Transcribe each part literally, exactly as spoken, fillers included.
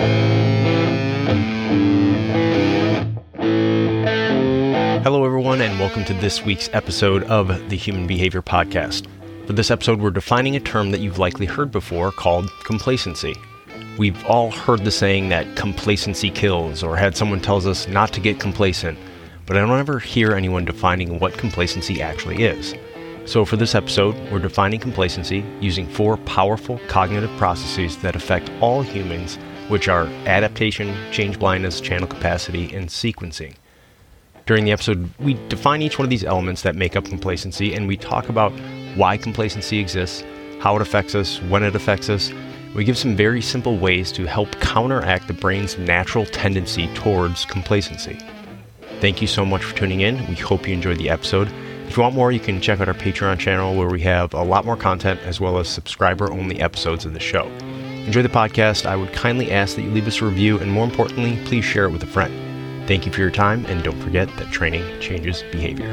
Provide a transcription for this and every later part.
Hello, everyone, and welcome to this week's episode of the Human Behavior Podcast. For this episode, we're defining a term that you've likely heard before called complacency. We've all heard the saying that complacency kills, or had someone tells us not to get complacent, but I don't ever hear anyone defining what complacency actually is. So for this episode, we're defining complacency using four powerful cognitive processes that affect all humans, which are adaptation, change blindness, channel capacity, and sequencing. During the episode, we define each one of these elements that make up complacency, and we talk about why complacency exists, how it affects us, when it affects us. We give some very simple ways to help counteract the brain's natural tendency towards complacency. Thank you so much for tuning in. We hope you enjoyed the episode. If you want more, you can check out our Patreon channel where we have a lot more content as well as subscriber-only episodes of the show. Enjoy the podcast. I would kindly ask that you leave us a review, and more importantly, please share it with a friend. Thank you for your time, and don't forget that training changes behavior.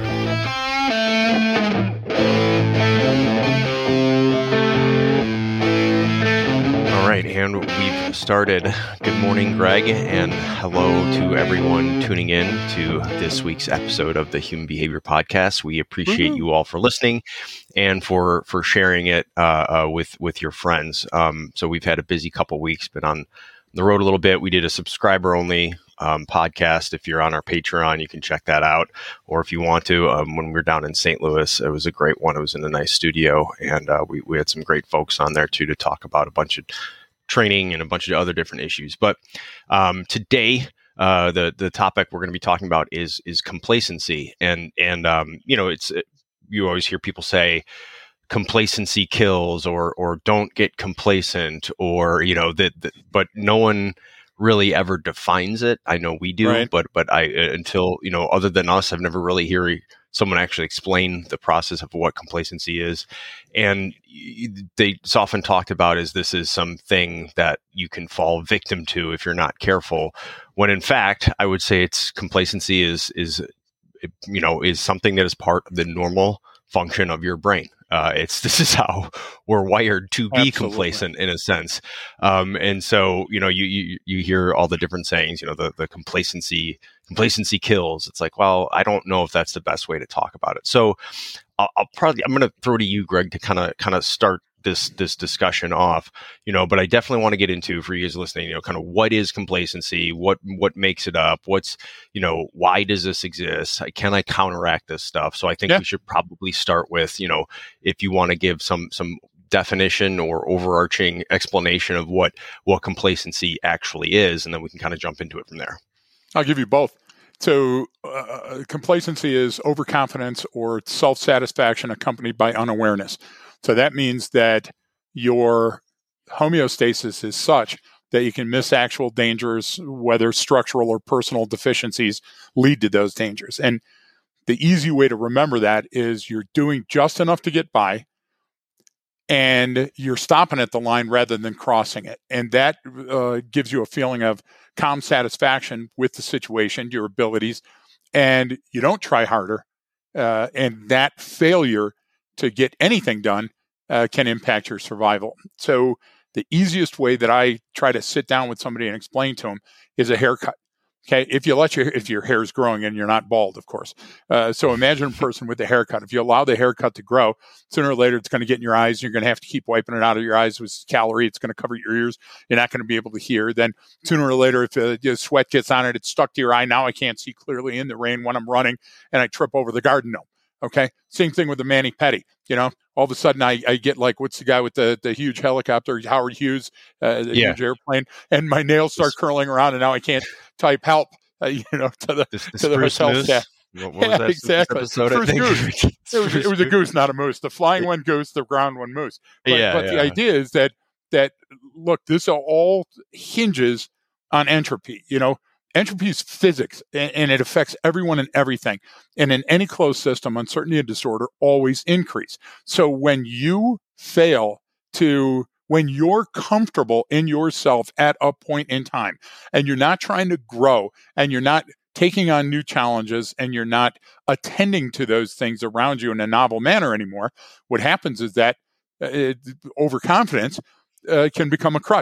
All right, and we've started. Good morning, Greg, and hello to everyone tuning in to this week's episode of the Human Behavior Podcast. We appreciate mm-hmm. you all for listening and for for sharing it uh, uh, with with your friends. Um, so we've had a busy couple weeks, been on the road a little bit. We did a subscriber only um, podcast. If you're on our Patreon, you can check that out. Or if you want to, um, when we were down in Saint Louis, it was a great one. It was in a nice studio, and uh, we, we had some great folks on there too to talk about a bunch of training and a bunch of other different issues. But um, today, uh, the the topic we're going to be talking about is is complacency. And and um, you know, it's it, you always hear people say complacency kills, or or don't get complacent, or you know that, that but no one really ever defines it. I know we do, right. but but I until you know other than us, I've never really heard someone actually explain the process of what complacency is. And they, it's often talked about as this is something that you can fall victim to if you're not careful, when in fact I would say it's complacency is is you know is something that is part of the normal function of your brain. Uh, it's this is how we're wired to be Absolutely. complacent in a sense, um, and so you know you, you you hear all the different sayings. You know the the complacency complacency kills. It's like, well, I don't know if that's the best way to talk about it. So I'll, I'll probably I'm going to throw to you, Greg, to kind of kind of start this this discussion off. You know, but I definitely want to get into, for you guys listening, you know, kind of what is complacency, what what makes it up, what's you know why does this exist? Can I counteract this stuff? So I think yeah. we should probably start with, you know, if you want to give some some definition or overarching explanation of what what complacency actually is, and then we can kind of jump into it from there. I'll give you both. So uh, complacency is overconfidence or self-satisfaction accompanied by unawareness. So that means that your homeostasis is such that you can miss actual dangers, whether structural or personal deficiencies lead to those dangers. And the easy way to remember that is you're doing just enough to get by, and you're stopping at the line rather than crossing it. And that uh, gives you a feeling of calm satisfaction with the situation, your abilities, and you don't try harder. Uh, and that failure to get anything done uh, can impact your survival. So the easiest way that I try to sit down with somebody and explain to them is a haircut. Okay, if you let your if your hair is growing and you're not bald, of course. Uh, so imagine a person with a haircut. If you allow the haircut to grow, sooner or later it's going to get in your eyes. You're going to have to keep wiping it out of your eyes with calorie. It's going to cover your ears. You're not going to be able to hear. Then sooner or later, if uh, the sweat gets on it, it's stuck to your eye. Now I can't see clearly in the rain when I'm running, and I trip over the garden gnome. Okay, same thing with the mani-pedi. You know, all of a sudden I, I get like, what's the guy with the, the huge helicopter, Howard Hughes, uh, the yeah. huge airplane, and my nails start curling around, and now I can't type help, uh, you know, to the, the, the to the hotel moose? staff. What, what yeah, was that exactly. Episode, First goose. it, was, it was a goose, not a moose. The flying one goose, the ground one moose. But, yeah, but yeah. the idea is that, that, look, this all hinges on entropy, you know. Entropy is physics, and, and it affects everyone and everything. And in any closed system, uncertainty and disorder always increase. So when you fail to, when you're comfortable in yourself at a point in time, and you're not trying to grow, and you're not taking on new challenges, and you're not attending to those things around you in a novel manner anymore, what happens is that uh, overconfidence uh, can become a crutch.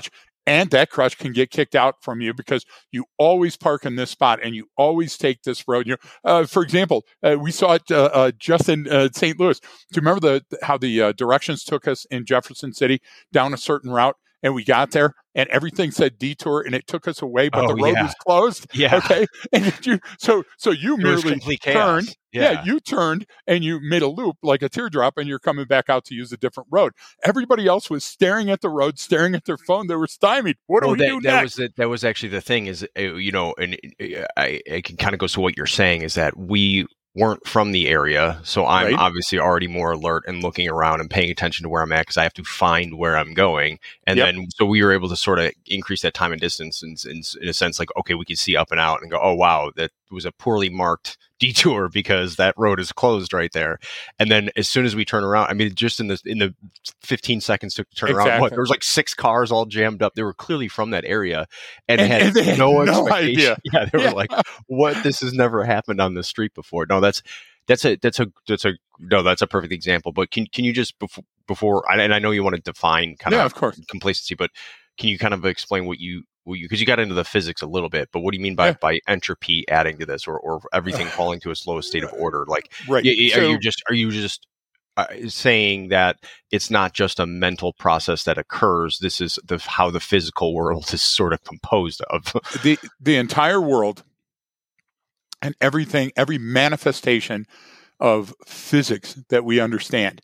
And that crush can get kicked out from you because you always park in this spot and you always take this road. You know, uh, for example, uh, we saw it uh, uh, just in uh, Saint Louis. Do you remember the how the uh, directions took us in Jefferson City down a certain route? And we got there, and everything said detour, and it took us away, but oh, the road yeah. was closed. Yeah. Okay. And you, so, so you merely turned. Yeah. yeah, you turned and you made a loop like a teardrop, and you're coming back out to use a different road. Everybody else was staring at the road, staring at their phone. They were stymied. What do well, we that, do that next? was the, that was actually the thing. Is uh, you know, and uh, I, I can kind of go to what you're saying is that we weren't from the area, so I'm Right. obviously already more alert and looking around and paying attention to where I'm at because I have to find where I'm going. And Yep. then, so we were able to sort of increase that time and distance in, in, in a sense, like, okay, we could see up and out and go, oh, wow, that was a poorly marked detour because that road is closed right there. And then as soon as we turn around, I mean, just in the in the fifteen seconds to turn Exactly. around, what, there was like six cars all jammed up. They were clearly from that area and, And- had, and they had no, no expectation. idea. Yeah, they Yeah. were like, what? This has never happened on the street before. No, that's that's a that's a that's a no, that's a perfect example. But can can you just before before and I know you want to define kind Yeah, of of course. complacency, but can you kind of explain what you what you because you got into the physics a little bit, but what do you mean by Yeah. by entropy adding to this, or or everything falling to its lowest state of order? Like, Right. y- y- are So- you just are you just uh, saying that it's not just a mental process that occurs? This is the how the physical world is sort of composed of. the the entire world and everything, every manifestation of physics that we understand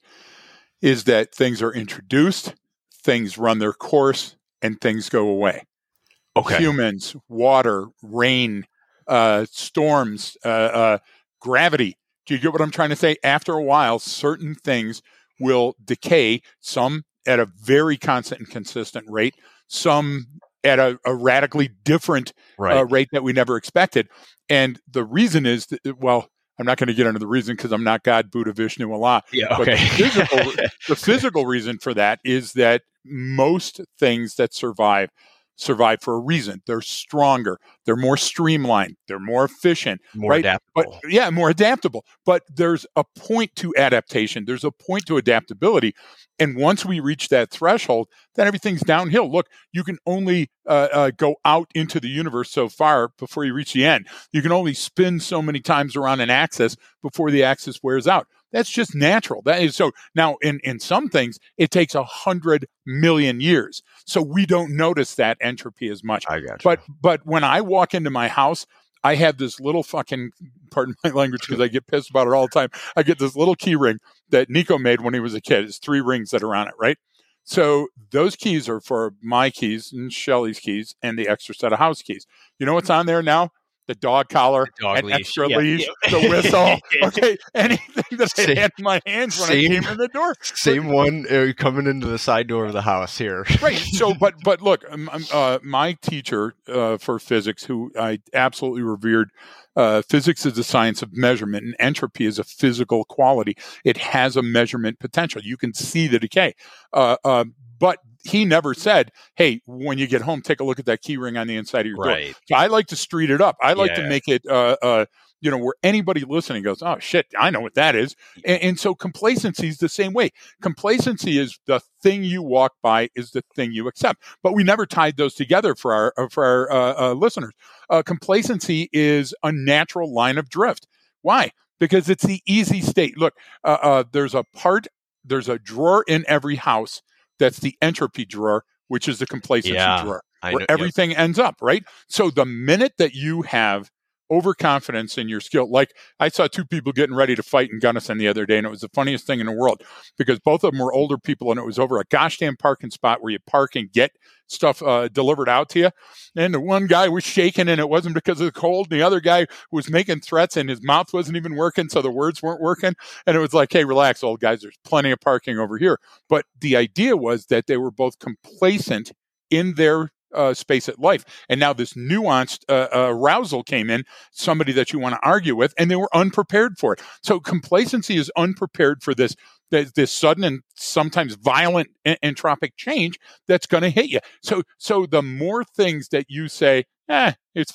is that things are introduced, things run their course, and things go away. Okay. Humans, water, rain, uh, storms, uh, uh, gravity. Do you get what I'm trying to say? After a while, certain things will decay, some at a very constant and consistent rate, some at a, a radically different Right. uh, rate that we never expected. And the reason is, that, well, I'm not going to get into the reason because I'm not God, Buddha, Vishnu, Allah. Yeah. But Okay. the physical, the physical reason for that is that most things that survive survive for a reason. They're stronger. They're more streamlined. They're more efficient. More right? adaptable. But yeah, more adaptable. But there's a point to adaptation. There's a point to adaptability. And once we reach that threshold, then everything's downhill. Look, you can only uh, uh, go out into the universe so far before you reach the end. You can only spin so many times around an axis before the axis wears out. That's just natural. That is so. Now, in, in some things, it takes a hundred million years, so we don't notice that entropy as much. I got you. But but when I walk into my house, I have this little fucking, pardon my language because I get pissed about it all the time. I get this little key ring that Nico made when he was a kid. It's three rings that are on it, right? So those keys are for my keys and Shelly's keys and the extra set of house keys. You know what's on there now? The dog collar, The dog an leash. extra Yeah, leash, yeah. the whistle. Okay, anything that Same- I had in my hands when same- I came in the door. Same one uh, coming into the side door of the house here. Right. So, but but look, um, um, uh, my teacher uh, for physics, who I absolutely revered, uh, physics is the science of measurement, and entropy is a physical quality. It has a measurement potential. You can see the decay. Uh, uh, but he never said, "Hey, when you get home, take a look at that key ring on the inside of your door." Right. So I like to street it up. I like Yeah. to make it, uh, uh, you know, where anybody listening goes, "Oh shit, I know what that is." And, and so complacency is the same way. Complacency is the thing you walk by, is the thing you accept. But we never tied those together for our uh, for our uh, uh, listeners. Uh, complacency is a natural line of drift. Why? Because it's the easy state. Look, uh, uh, there's a part, there's a drawer in every house. That's the entropy drawer, which is the complacency Yeah, drawer, I where know- yep. everything ends up, right? So the minute that you have overconfidence in your skill, like I saw two people getting ready to fight in Gunnison the other day, and it was the funniest thing in the world because both of them were older people, and it was over a gosh damn parking spot where you park and get stuff uh, delivered out to you. And the one guy was shaking, and it wasn't because of the cold. And the other guy was making threats, and his mouth wasn't even working, so the words weren't working. And it was like, hey, relax, old guys. There's plenty of parking over here. But the idea was that they were both complacent in their uh, space at life. And now this nuanced uh, uh, arousal came in, somebody that you want to argue with, and they were unprepared for it. So complacency is unprepared for this, this, this sudden and sometimes violent en- entropic change that's going to hit you. So, so the more things that you say, eh, it's fine,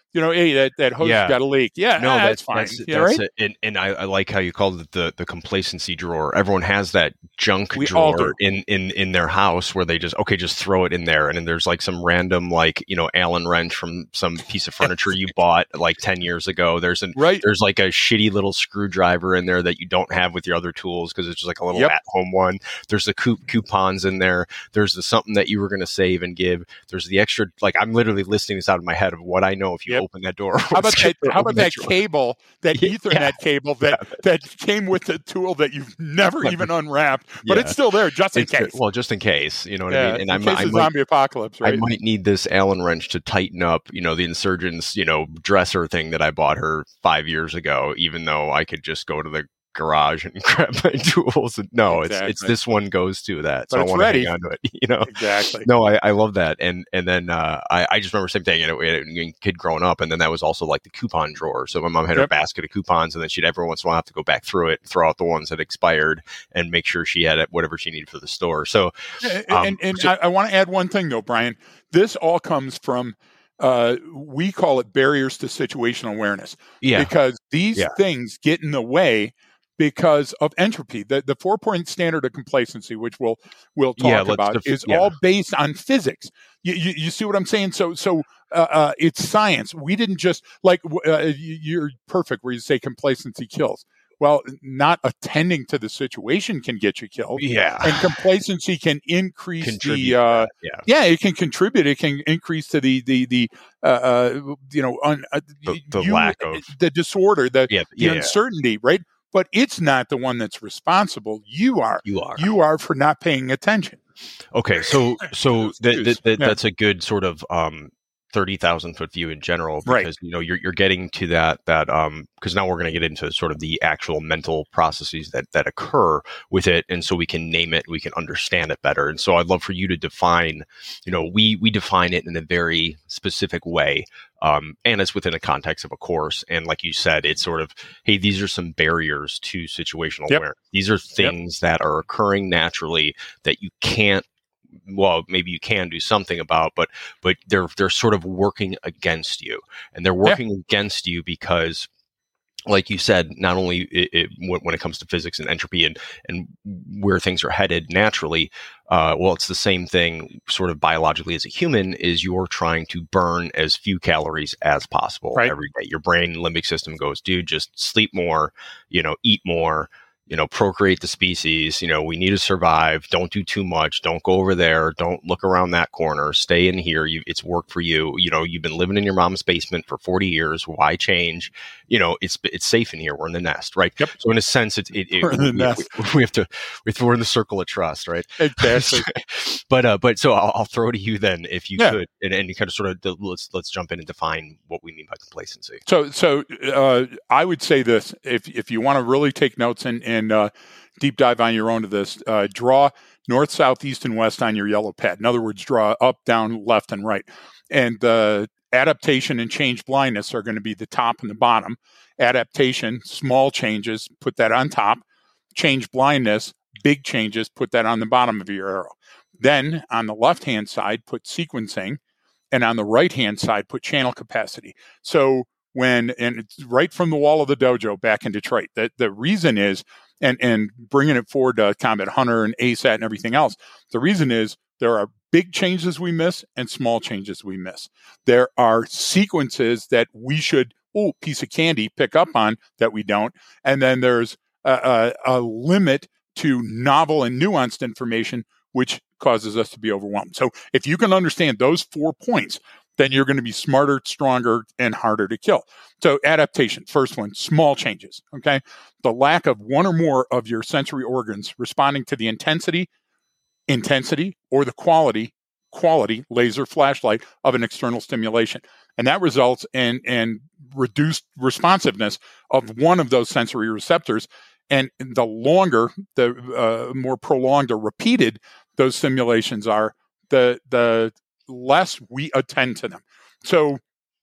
you know, hey, that, that hose Yeah. got a leak. Yeah, No, ah, that, that's fine. that's Yeah, that's right? it. And, and I, I like how you called it the the complacency drawer. Everyone has that junk We all drawer do. in, in in their house where they just okay, just throw it in there, and then there's like some random like you know Allen wrench from some piece of furniture you bought like ten years ago. There's an Right. there's like a shitty little screwdriver in there that you don't have with your other tools because it's just like a little Yep. at home one. There's the coup- coupons in there. There's the something that you were going to save and give. There's the extra like I'm literally listing this out of my head of what I know if you Yep. open that door. How about that? How about that cable, that Yeah. Ethernet cable that, that came with the tool that you've never Never. even unwrapped, but Yeah. it's still there just in It's case. well, just in case, you know what yeah, I mean. And in I'm, case I of might, zombie apocalypse, right? I might need this Allen wrench to tighten up, you know, the insurgent's, you know, dresser thing that I bought her five years ago. Even though I could just go to the garage and grab my tools. And no, Exactly. it's it's this one goes to that, But so I it's want to ready. hang on to it. You know, Exactly. no, I, I love that. And and then uh, I, I just remember same thing. You know, we had a kid growing up, and then that was also like the coupon drawer. So my mom had her Yep. basket of coupons, and then she'd every once in a while have to go back through it, throw out the ones that expired, and make sure she had whatever she needed for the store. So And, um, and, and so- I, I want to add one thing, though, Brian. This all comes from, uh, we call it barriers to situational awareness. yeah, Because these Yeah. things get in the way because of entropy. The, the four-point standard of complacency, which we'll, we'll talk Yeah, let's about, def- is yeah. all based on physics. You, you, you see what I'm saying? So, so uh, uh, it's science. We didn't just, like, uh, you- you're perfect where you say complacency kills. Well, not attending to the situation can get you killed. yeah, And complacency can increase contribute. the uh, to that, yeah. yeah, it can contribute. It can increase to the the the uh, uh, you know un, uh, The- the you- lack of- the disorder, the, Yeah, the yeah, yeah. uncertainty, right? But it's not the one that's responsible. You are. You are. You are for not paying attention. Okay, so so that, that, Excuse. that Yeah. that's a good sort of um thirty thousand foot view in general Right. because you know you're you're getting to that that um because now we're going to get into sort of the actual mental processes that that occur with it, and so we can name it, we can understand it better. And so I'd love for you to define, you know, we we define it in a very specific way. Um, and it's within the context of a course. And like you said, it's sort of, hey, these are some barriers to situational Yep. awareness. These are things that are occurring naturally that you can't, well, maybe you can do something about, but but they're they're sort of working against you, and they're working against you because, like you said, not only it, it, when when it comes to physics and entropy and and where things are headed naturally, uh, well, it's the same thing sort of biologically as a human. Is you're trying to burn as few calories as possible Right. every day. Your brain limbic system goes, dude, just sleep more, you know, eat more. You know, procreate the species. You know, we need to survive. Don't do too much. Don't go over there. Don't look around that corner. Stay in here. You, it's worked for you. You know, you've been living in your mom's basement for forty years. Why change? You know, it's it's safe in here. We're in the nest, right? Yep. So in a sense, it, it, it We're in the we, nest. We, we have to we have to, we're in the circle of trust, right? Exactly. but uh, but so I'll, I'll throw to you then, if you Yeah. could, and, and you kind of sort of let's let's jump in and define what we mean by complacency. So, so uh, I would say this: if if you want to really take notes and and uh, deep dive on your own to this, uh, draw north, south, east, and west on your yellow pad. In other words, draw up, down, left, and right. And the adaptation and change blindness are going to be the top and the bottom. Adaptation, small changes, put that on top. Change blindness, big changes, put that on the bottom of your arrow. Then on the left-hand side, put sequencing, and on the right-hand side, put channel capacity. So when, and it's right from the wall of the dojo back in Detroit, the, the reason is, and, and bringing it forward to Combat Hunter and A SAT and everything else, the reason is there are big changes we miss and small changes we miss. There are sequences that we should, oh, piece of candy, pick up on that we don't. And then there's a, a, a limit to novel and nuanced information, which causes us to be overwhelmed. So if you can understand those four points, then you're going to be smarter, stronger, and harder to kill. So adaptation, first one, small changes, okay? The lack of one or more of your sensory organs responding to the intensity, intensity, or the quality, quality, laser flashlight of an external stimulation. And that results in, in reduced responsiveness of one of those sensory receptors. And the longer, the uh, more prolonged or repeated those stimulations are, the the less we attend to them. So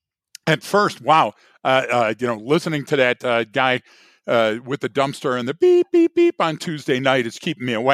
at first, wow, uh, uh, you know, listening to that uh, guy uh, with the dumpster and the beep, beep, beep on Tuesday night is keeping me awake.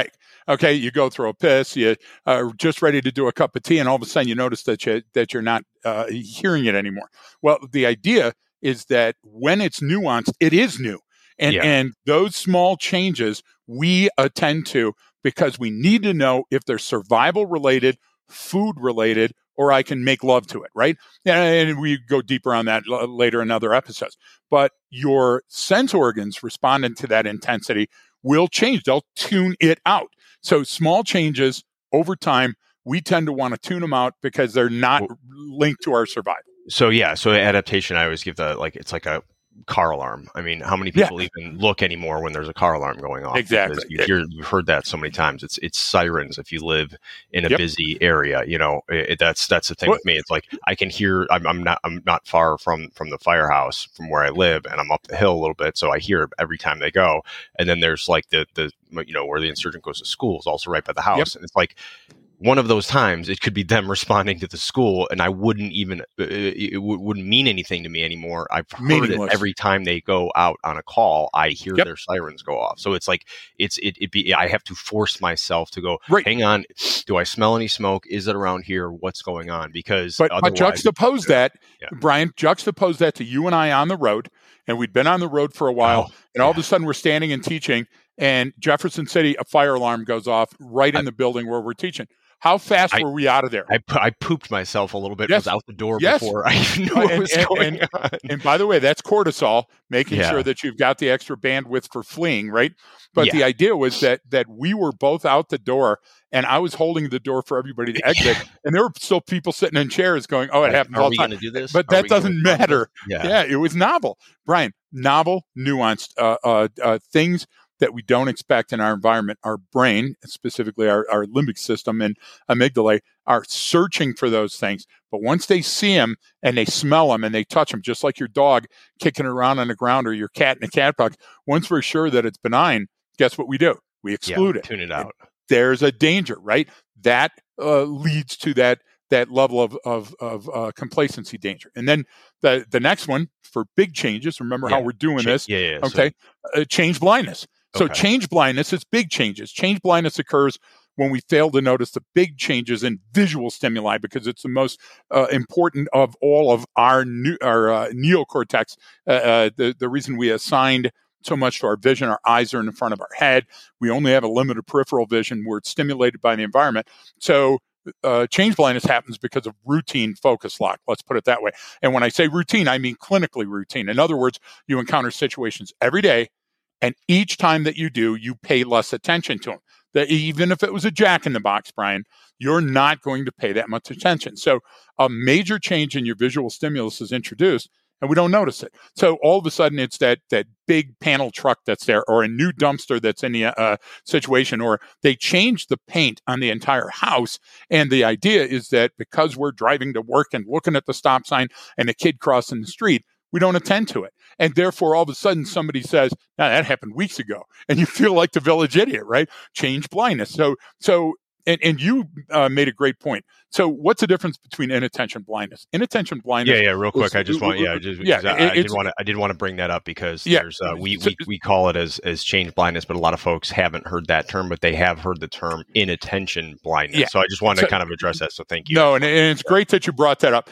Okay, you go throw a piss, you are just ready to do a cup of tea, and all of a sudden you notice that you that you're not uh, hearing it anymore. Well, the idea is that when it's nuanced, it is new, and Yeah. and those small changes we attend to because we need to know if they're survival related, food related, or I can make love to it, right? And we go deeper on that l- later in other episodes. But your sense organs responding to that intensity will change. They'll tune it out. So small changes over time, we tend to want to tune them out because they're not Well, linked to our survival. So yeah, so adaptation, I always give the, like, it's like a car alarm. I mean, how many people yeah. even look anymore when there's a car alarm going off? Exactly. You hear, you've heard that so many times. It's it's sirens if you live in a yep. busy area. You know, it, that's that's the thing what? with me. It's like I can hear. I'm, I'm not I'm not far from from the firehouse from where I live, and I'm up the hill a little bit, so I hear every time they go. And then there's like the the you know where the insurgent goes to school is also right by the house, yep. and it's like. One of those times, it could be them responding to the school, and I wouldn't even, uh, it w- wouldn't mean anything to me anymore. I've heard Meaningless. it every time they go out on a call, I hear yep. their sirens go off. So it's like, it's, it, it be, I have to force myself to go, right. hang on, do I smell any smoke? Is it around here? What's going on? Because But, but juxtapose that, yeah. Brian, juxtapose that to you and I on the road, and we'd been on the road for a while, oh, and all yeah. of a sudden we're standing and teaching, and Jefferson City, a fire alarm goes off right in I, the building where we're teaching. How fast I, were we out of there? I, I pooped myself a little bit. Yes. Was out the door yes. before I even knew uh, what and, was and, going and, on. And by the way, that's cortisol, making yeah. sure that you've got the extra bandwidth for fleeing, right? But yeah. the idea was that that we were both out the door, and I was holding the door for everybody to exit, and there were still people sitting in chairs going, "Oh, it like, happens all the time." Are we going to do this? But Are that doesn't matter. Yeah. yeah, it was novel, Brian. Novel, nuanced uh, uh, uh, things that we don't expect in our environment. Our brain, specifically our, our limbic system and amygdala, are searching for those things. But once they see them and they smell them and they touch them, just like your dog kicking around on the ground or your cat in a cat box, once we're sure that it's benign, guess what we do? We exclude yeah, it. Tune it out. And there's a danger, right? That uh, leads to that that level of of, of uh, complacency danger. And then the the next one for big changes. Remember yeah. how we're doing Ch- this? Yeah. yeah okay. So. Uh, change blindness. So okay. change blindness is big changes. Change blindness occurs when we fail to notice the big changes in visual stimuli because it's the most uh, important of all of our new, our uh, neocortex. Uh, uh, the the reason we assigned so much to our vision, our eyes are in the front of our head. We only have a limited peripheral vision where it's stimulated by the environment. So uh, change blindness happens because of routine focus lock. Let's put it that way. And when I say routine, I mean clinically routine. In other words, you encounter situations every day. And each time that you do, you pay less attention to them. That even if it was a jack in the box, Brian, you're not going to pay that much attention. So a major change in your visual stimulus is introduced, and we don't notice it. So all of a sudden, it's that that big panel truck that's there, or a new dumpster that's in the uh, situation, or they change the paint on the entire house. And the idea is that because we're driving to work and looking at the stop sign and the kid crossing the street, we don't attend to it. And therefore, all of a sudden, somebody says, "Now that happened weeks ago." And you feel like the village idiot, right? Change blindness. So, so, and, and you uh, made a great point. So what's the difference between inattention blindness? Inattention blindness. Yeah, yeah, real quick. Is, I just want, yeah, just, yeah, I, I did want to, I did want to bring that up because yeah, there's, uh, we, so, we, we call it as, as change blindness, but a lot of folks haven't heard that term, but they have heard the term inattention blindness. Yeah. So I just wanted so, to kind of address that. So thank you. No, and, and it's great that you brought that up.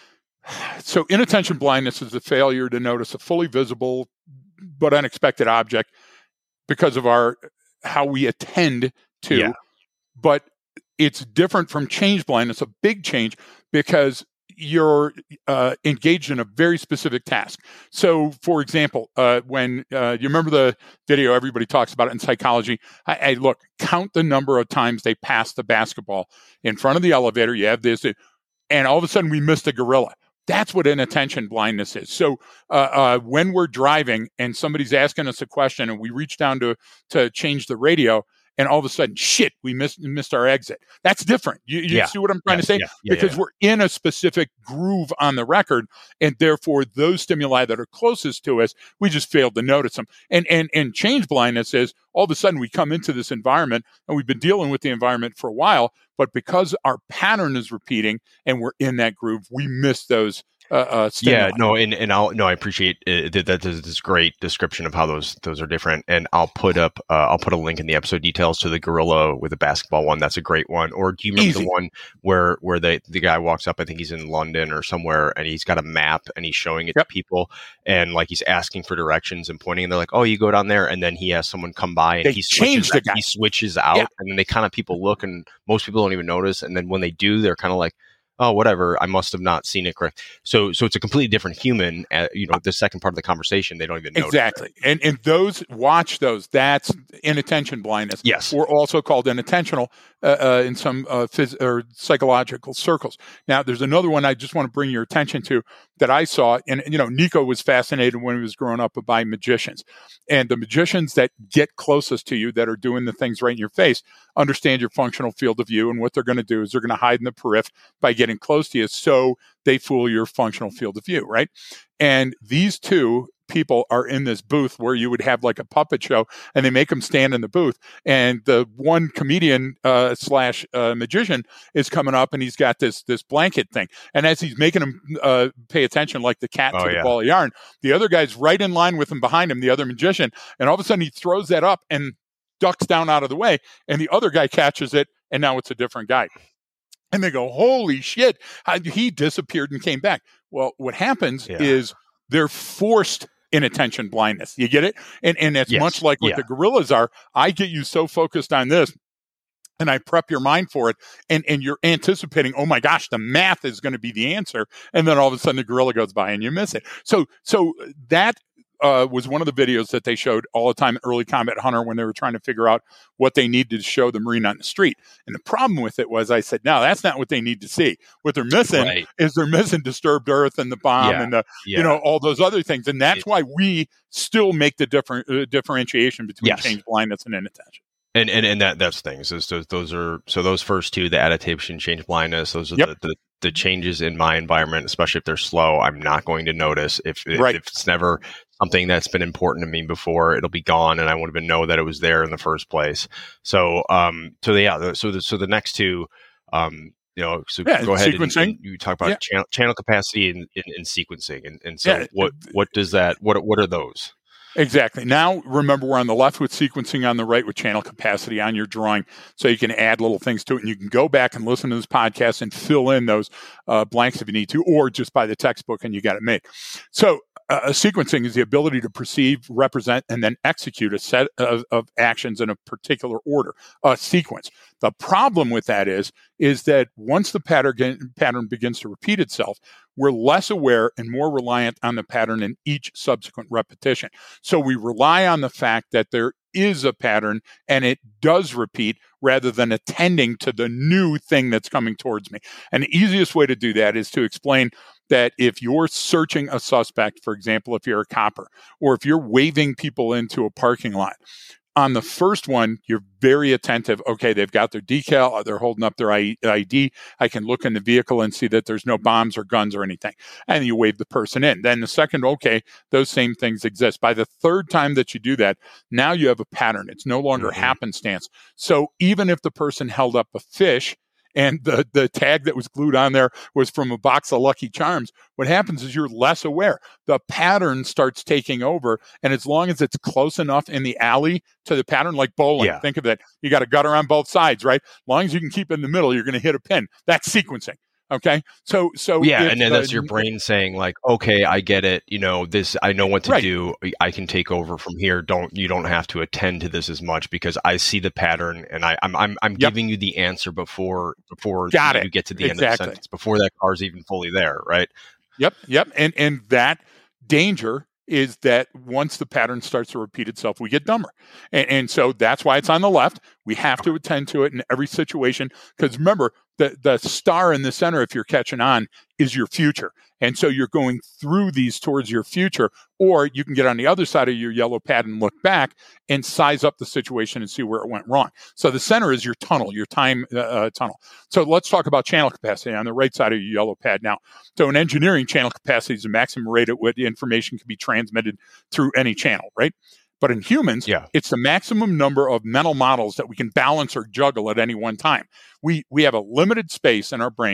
So inattention blindness is the failure to notice a fully visible but unexpected object because of our how we attend to. Yeah. But it's different from change blindness, a big change, because you're uh, engaged in a very specific task. So, for example, uh, when uh, you remember the video, everybody talks about it in psychology. I, I look, count the number of times they pass the basketball in front of the elevator. You have this, and all of a sudden we missed a gorilla. That's what inattention blindness is. So uh, uh, when we're driving and somebody's asking us a question and we reach down to to change the radio, and all of a sudden, shit, we missed missed our exit. That's different. You, you yeah. see what I'm trying yeah, to say? Yeah, yeah, because yeah. we're in a specific groove on the record, and therefore those stimuli that are closest to us, we just failed to notice them. And and and change blindness is all of a sudden we come into this environment and we've been dealing with the environment for a while, but because our pattern is repeating and we're in that groove, we miss those uh, uh, stimuli. Yeah, no, and, and I'll no, I appreciate it, that. That is this great description of how those those are different, and I'll put up uh, I'll put a link in the episode details to the gorilla with the basketball one. That's a great one. Or do you remember Easy. the one where where the the guy walks up? I think he's in London or somewhere, and he's got a map and he's showing it Yep. to people, and like he's asking for directions and pointing, and they're like, "Oh, you go down there," and then he has someone come by and They he change switches the guy. he switches out, Yeah. and then they kind of people look, and most people don't even notice, and then when they do, they're kind of like, oh, whatever, I must have not seen it correct. So, so it's a completely different human. Uh, you know, the second part of the conversation, they don't even know. Exactly. And and those, watch those. That's inattention blindness. Yes. Or also called inattentional uh, uh, in some uh, phys- or psychological circles. Now, there's another one I just want to bring your attention to that I saw. And, you know, Nico was fascinated when he was growing up by magicians. And the magicians that get closest to you, that are doing the things right in your face, understand your functional field of view. And what they're going to do is they're going to hide in the periph by getting close to you, so they fool your functional field of view, right? And these two people are in this booth where you would have like a puppet show, and they make them stand in the booth. And the one comedian uh, slash uh, magician is coming up, and he's got this this blanket thing. And as he's making them uh, pay attention, like the cat Oh, to the yeah. ball of yarn, the other guy's right in line with him behind him, the other magician. And all of a sudden, he throws that up and ducks down out of the way, and the other guy catches it, and now it's a different guy. And they go, holy shit, how- he disappeared and came back. Well, what happens Yeah. is they're forced inattention blindness. You get it? And and it's Yes. much like what Yeah. the gorillas are. I get you so focused on this, and I prep your mind for it, and, and you're anticipating, oh my gosh, the math is going to be the answer. And then all of a sudden the gorilla goes by and you miss it. So so that Uh, was one of the videos that they showed all the time at Early Combat Hunter when they were trying to figure out what they needed to show the Marine on the street. And the problem with it was, I said, no, that's not what they need to see. What they're missing Right. is they're missing disturbed earth and the bomb Yeah. and the, Yeah. you know, all those other things. And that's It- why we still make the different uh, differentiation between Yes. change blindness and inattention. And and and that that's things. Those those, those are so those first two, the adaptation, change blindness. Those are Yep. the, the the changes in my environment, especially if they're slow. I'm not going to notice if if, Right. if it's never something that's been important to me before. It'll be gone, and I won't even know that it was there in the first place. So um so yeah the, so the so the next two um you know so Yeah, go ahead sequencing. and, and you talk about Yeah. channel, channel capacity and, and, and sequencing and and so Yeah. what what does that what what are those? Exactly. Now, remember, we're on the left with sequencing, on the right with channel capacity on your drawing, so you can add little things to it. And you can go back and listen to this podcast and fill in those uh, blanks if you need to, or just buy the textbook and you got it made. So uh, sequencing is the ability to perceive, represent, and then execute a set of, of actions in a particular order, a sequence. The problem with that is, is that once the pattern, pattern begins to repeat itself, we're less aware and more reliant on the pattern in each subsequent repetition. So we rely on the fact that there is a pattern and it does repeat, rather than attending to the new thing that's coming towards me. And the easiest way to do that is to explain that if you're searching a suspect, for example, if you're a copper, or if you're waving people into a parking lot, on the first one, you're very attentive. Okay, they've got their decal, they're holding up their I D. I can look in the vehicle and see that there's no bombs or guns or anything. And you wave the person in. Then the second, okay, those same things exist. By the third time that you do that, now you have a pattern. It's no longer Mhm. happenstance. So even if the person held up a fish and the, the tag that was glued on there was from a box of Lucky Charms, what happens is you're less aware. The pattern starts taking over. And as long as it's close enough in the alley to the pattern, like bowling, Yeah. think of that. You got a gutter on both sides, right? As long as you can keep it in the middle, you're going to hit a pin. That's sequencing. Okay. So, so Yeah, if, and then uh, that's your brain saying like, okay, I get it. You know, this, I know what to Right. do. I can take over from here. Don't, you don't have to attend to this as much because I see the pattern and I, I'm, I'm, I'm Yep. giving you the answer before, before Got you it. get to the end of the Exactly. sentence, before that car's even fully there. Right. Yep, yep. And and that danger is that once the pattern starts to repeat itself, we get dumber. And, and so that's why it's on the left. We have to attend to it in every situation. Because remember, the, the star in the center, if you're catching on, is your future. And so you're going through these towards your future, or you can get on the other side of your yellow pad and look back and size up the situation and see where it went wrong. So the center is your tunnel, your time uh, uh, tunnel. So let's talk about channel capacity on the right side of your yellow pad now. So in engineering, channel capacity is the maximum rate at which information can be transmitted through any channel, right? But in humans, Yeah. it's the maximum number of mental models that we can balance or juggle at any one time. We we have a limited space in our brains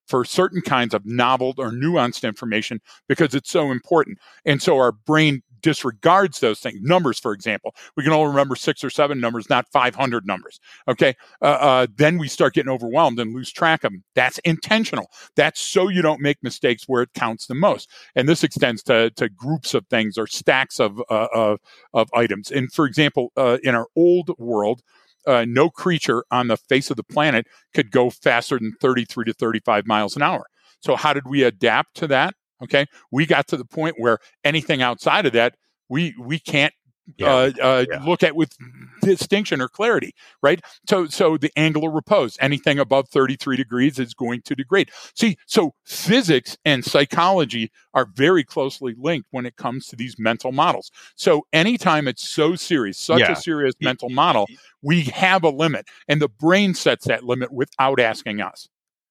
for certain kinds of novel or nuanced information because it's so important. And so our brain disregards those things. Numbers, for example, we can only remember six or seven numbers, not five hundred numbers. Okay. Uh, uh, then we start getting overwhelmed and lose track of them. That's intentional. That's so you don't make mistakes where it counts the most. And this extends to, to groups of things or stacks of, uh, of, of items. And for example, uh, in our old world, uh, no creature on the face of the planet could go faster than thirty-three to thirty-five miles an hour. So how did we adapt to that? Okay, we got to the point where anything outside of that, we we can't Yeah. uh, uh, Yeah. look at with distinction or clarity, right? So, so the angle of repose, anything above thirty-three degrees is going to degrade. See, so physics and psychology are very closely linked when it comes to these mental models. So anytime it's so serious, such Yeah. a serious mental model, we have a limit, and the brain sets that limit without asking us.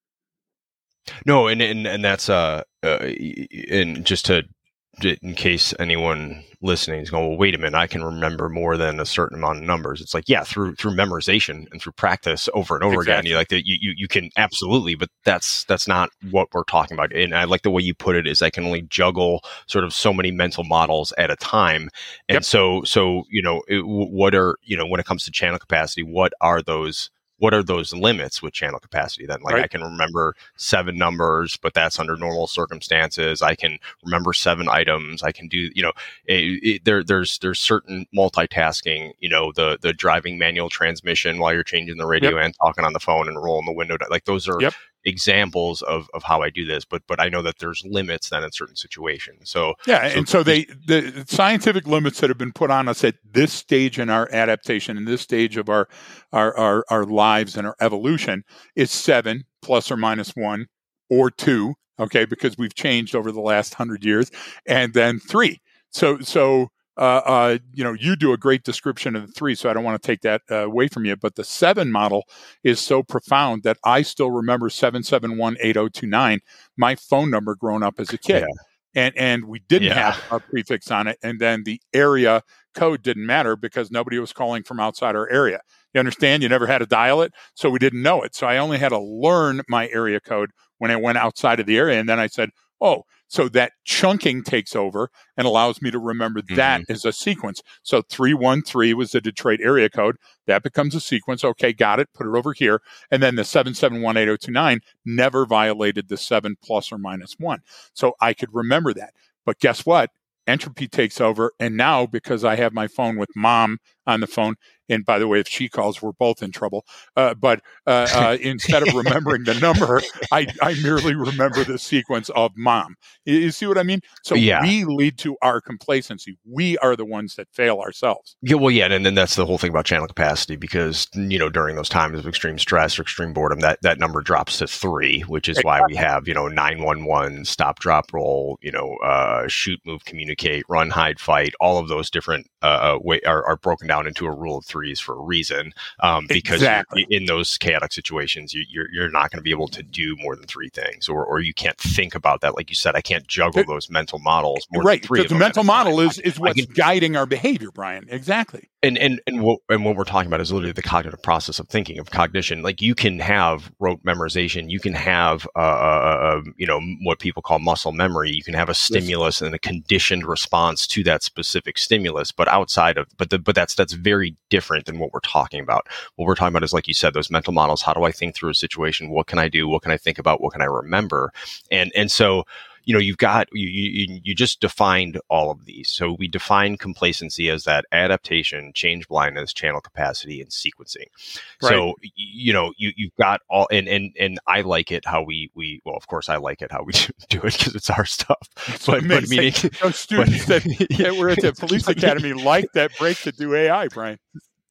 No, and and and that's uh, uh and just to in case anyone listening is going, well, wait a minute, I can remember more than a certain amount of numbers. It's like, yeah, through through memorization and through practice over and over Exactly. again. You like that, you, you you can absolutely, but that's that's not what we're talking about. And I like the way you put it is I can only juggle sort of so many mental models at a time. And Yep. so so you know it, what are you know when it comes to channel capacity, what are those? What are those limits with channel capacity then? Like Right. I can remember seven numbers, but that's under normal circumstances. I can remember seven items. I can do, you know, it, it, there, there's, there's certain multitasking, you know, the, the driving manual transmission while you're changing the radio Yep. and talking on the phone and rolling the window down. Like those are Yep. examples of, of how I do this, but, but I know that there's limits then in certain situations. So Yeah, so and so they the scientific limits that have been put on us at this stage in our adaptation, in this stage of our our our, our lives and our evolution, is seven plus or minus one or two. Okay, because we've changed over the last hundred years, and then three. So so. Uh, uh, you know, you do a great description of the three, so I don't want to take that uh, away from you. But the seven model is so profound that I still remember seven seven one eight zero two nine, my phone number growing up as a kid. Yeah. And and we didn't Yeah. have a prefix on it. And then the area code didn't matter because nobody was calling from outside our area. You understand? You never had to dial it, so we didn't know it. So I only had to learn my area code when I went outside of the area. And then I said, oh, so that chunking takes over and allows me to remember that Mm-hmm. as a sequence. So three one three was the Detroit area code. That becomes a sequence. Okay, got it. Put it over here. And then the seven seven one eight zero two nine never violated the seven plus or minus one. So I could remember that. But guess what? Entropy takes over. And now, because I have my phone with mom on the phone, and by the way, if she calls, we're both in trouble. Uh, but uh, uh, instead of remembering the number, I, I merely remember the sequence of mom. You, you see what I mean? So Yeah. we lead to our complacency. We are the ones that fail ourselves. Yeah, well, yeah, and then that's the whole thing about channel capacity because, you know, during those times of extreme stress or extreme boredom, that, that number drops to three, which is why we have, you know, nine one one, stop, drop, roll, you know, uh, shoot, move, communicate, run, hide, fight. All of those different uh, way are, are broken down into a rule of threes for a reason. Um, because Exactly. in those chaotic situations, you, you're you're not going to be able to do more than three things, or or you can't think about that. Like you said, I can't juggle those mental models more Right. than three. Because Of the them at a mental model time. is, is I what's can- guiding our behavior, Brian. Exactly. And and and what and what we're talking about is literally the cognitive process of thinking, of cognition. Like you can have rote memorization, you can have uh, uh, you know what people call muscle memory. You can have a stimulus and a conditioned response to that specific stimulus. But outside of but the, but that's that's very different than what we're talking about. What we're talking about is, like you said, those mental models. How do I think through a situation? What can I do? What can I think about? What can I remember? And and so. You know, you've got, you, you you just defined all of these. So we define complacency as that adaptation, change blindness, channel capacity, and sequencing. Right. So, y- you know, you, you've got all, and, and, and I like it how we, we, well, of course I like it how we do it because it's our stuff. It's But, but amazing. meaning, Those students but- that, that were at the police academy like that break to do A I, Brian.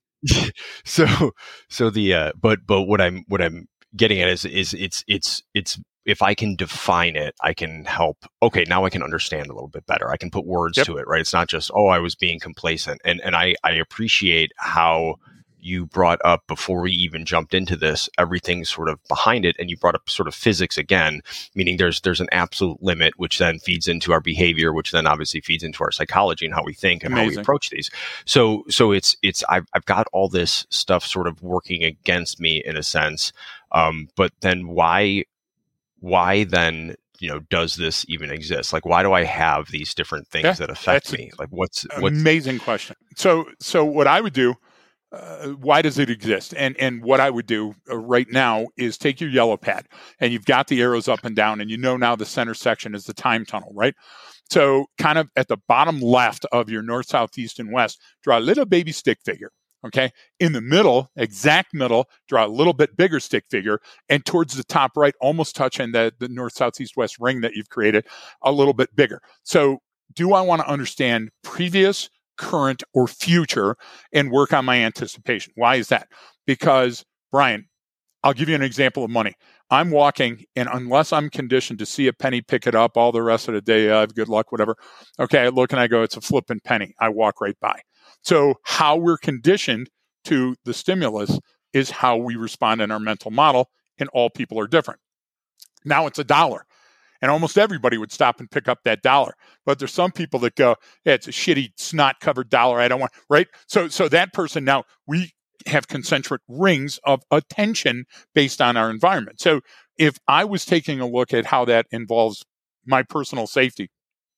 so, so the, uh, but, but what I'm, what I'm getting at is, is it's, it's, it's, if I can define it, I can help. Okay, now I can understand a little bit better. I can put words Yep. to it, right? It's not just, oh, I was being complacent. And and I, I appreciate how you brought up, before we even jumped into this, everything sort of behind it. And you brought up sort of physics again, meaning there's there's an absolute limit, which then feeds into our behavior, which then obviously feeds into our psychology and how we think and how we Amazing. approach these. So so it's it's I've I've got all this stuff sort of working against me in a sense. Um, but then why why then, you know, does this even exist? Like, why do I have these different things Yeah, that affect that's me? Like, what's an what's amazing question. So, so what I would do, uh, why does it exist? And and what I would do uh, right now is take your yellow pad, and you've got the arrows up and down, and you know now the center section is the time tunnel, right? So, kind of at the bottom left of your north, south, east, and west, draw a little baby stick figure. Okay. In the middle, exact middle, draw a little bit bigger stick figure. And towards the top right, almost touching the, the north, south, east, west ring that you've created, a little bit bigger. So, do I want to understand previous, current, or future and work on my anticipation? Why is that? Because, Brian, I'll give you an example of money. I'm walking, and unless I'm conditioned to see a penny, pick it up all the rest of the day, I have good luck, whatever. Okay, I look and I go, it's a flipping penny. I walk right by. So how we're conditioned to the stimulus is how we respond in our mental model, and all people are different. Now it's a dollar, and almost everybody would stop and pick up that dollar. But there's some people that go, hey, it's a shitty snot-covered dollar. I don't want, right? So, so that person, now we have concentric rings of attention based on our environment. So if I was taking a look at how that involves my personal safety,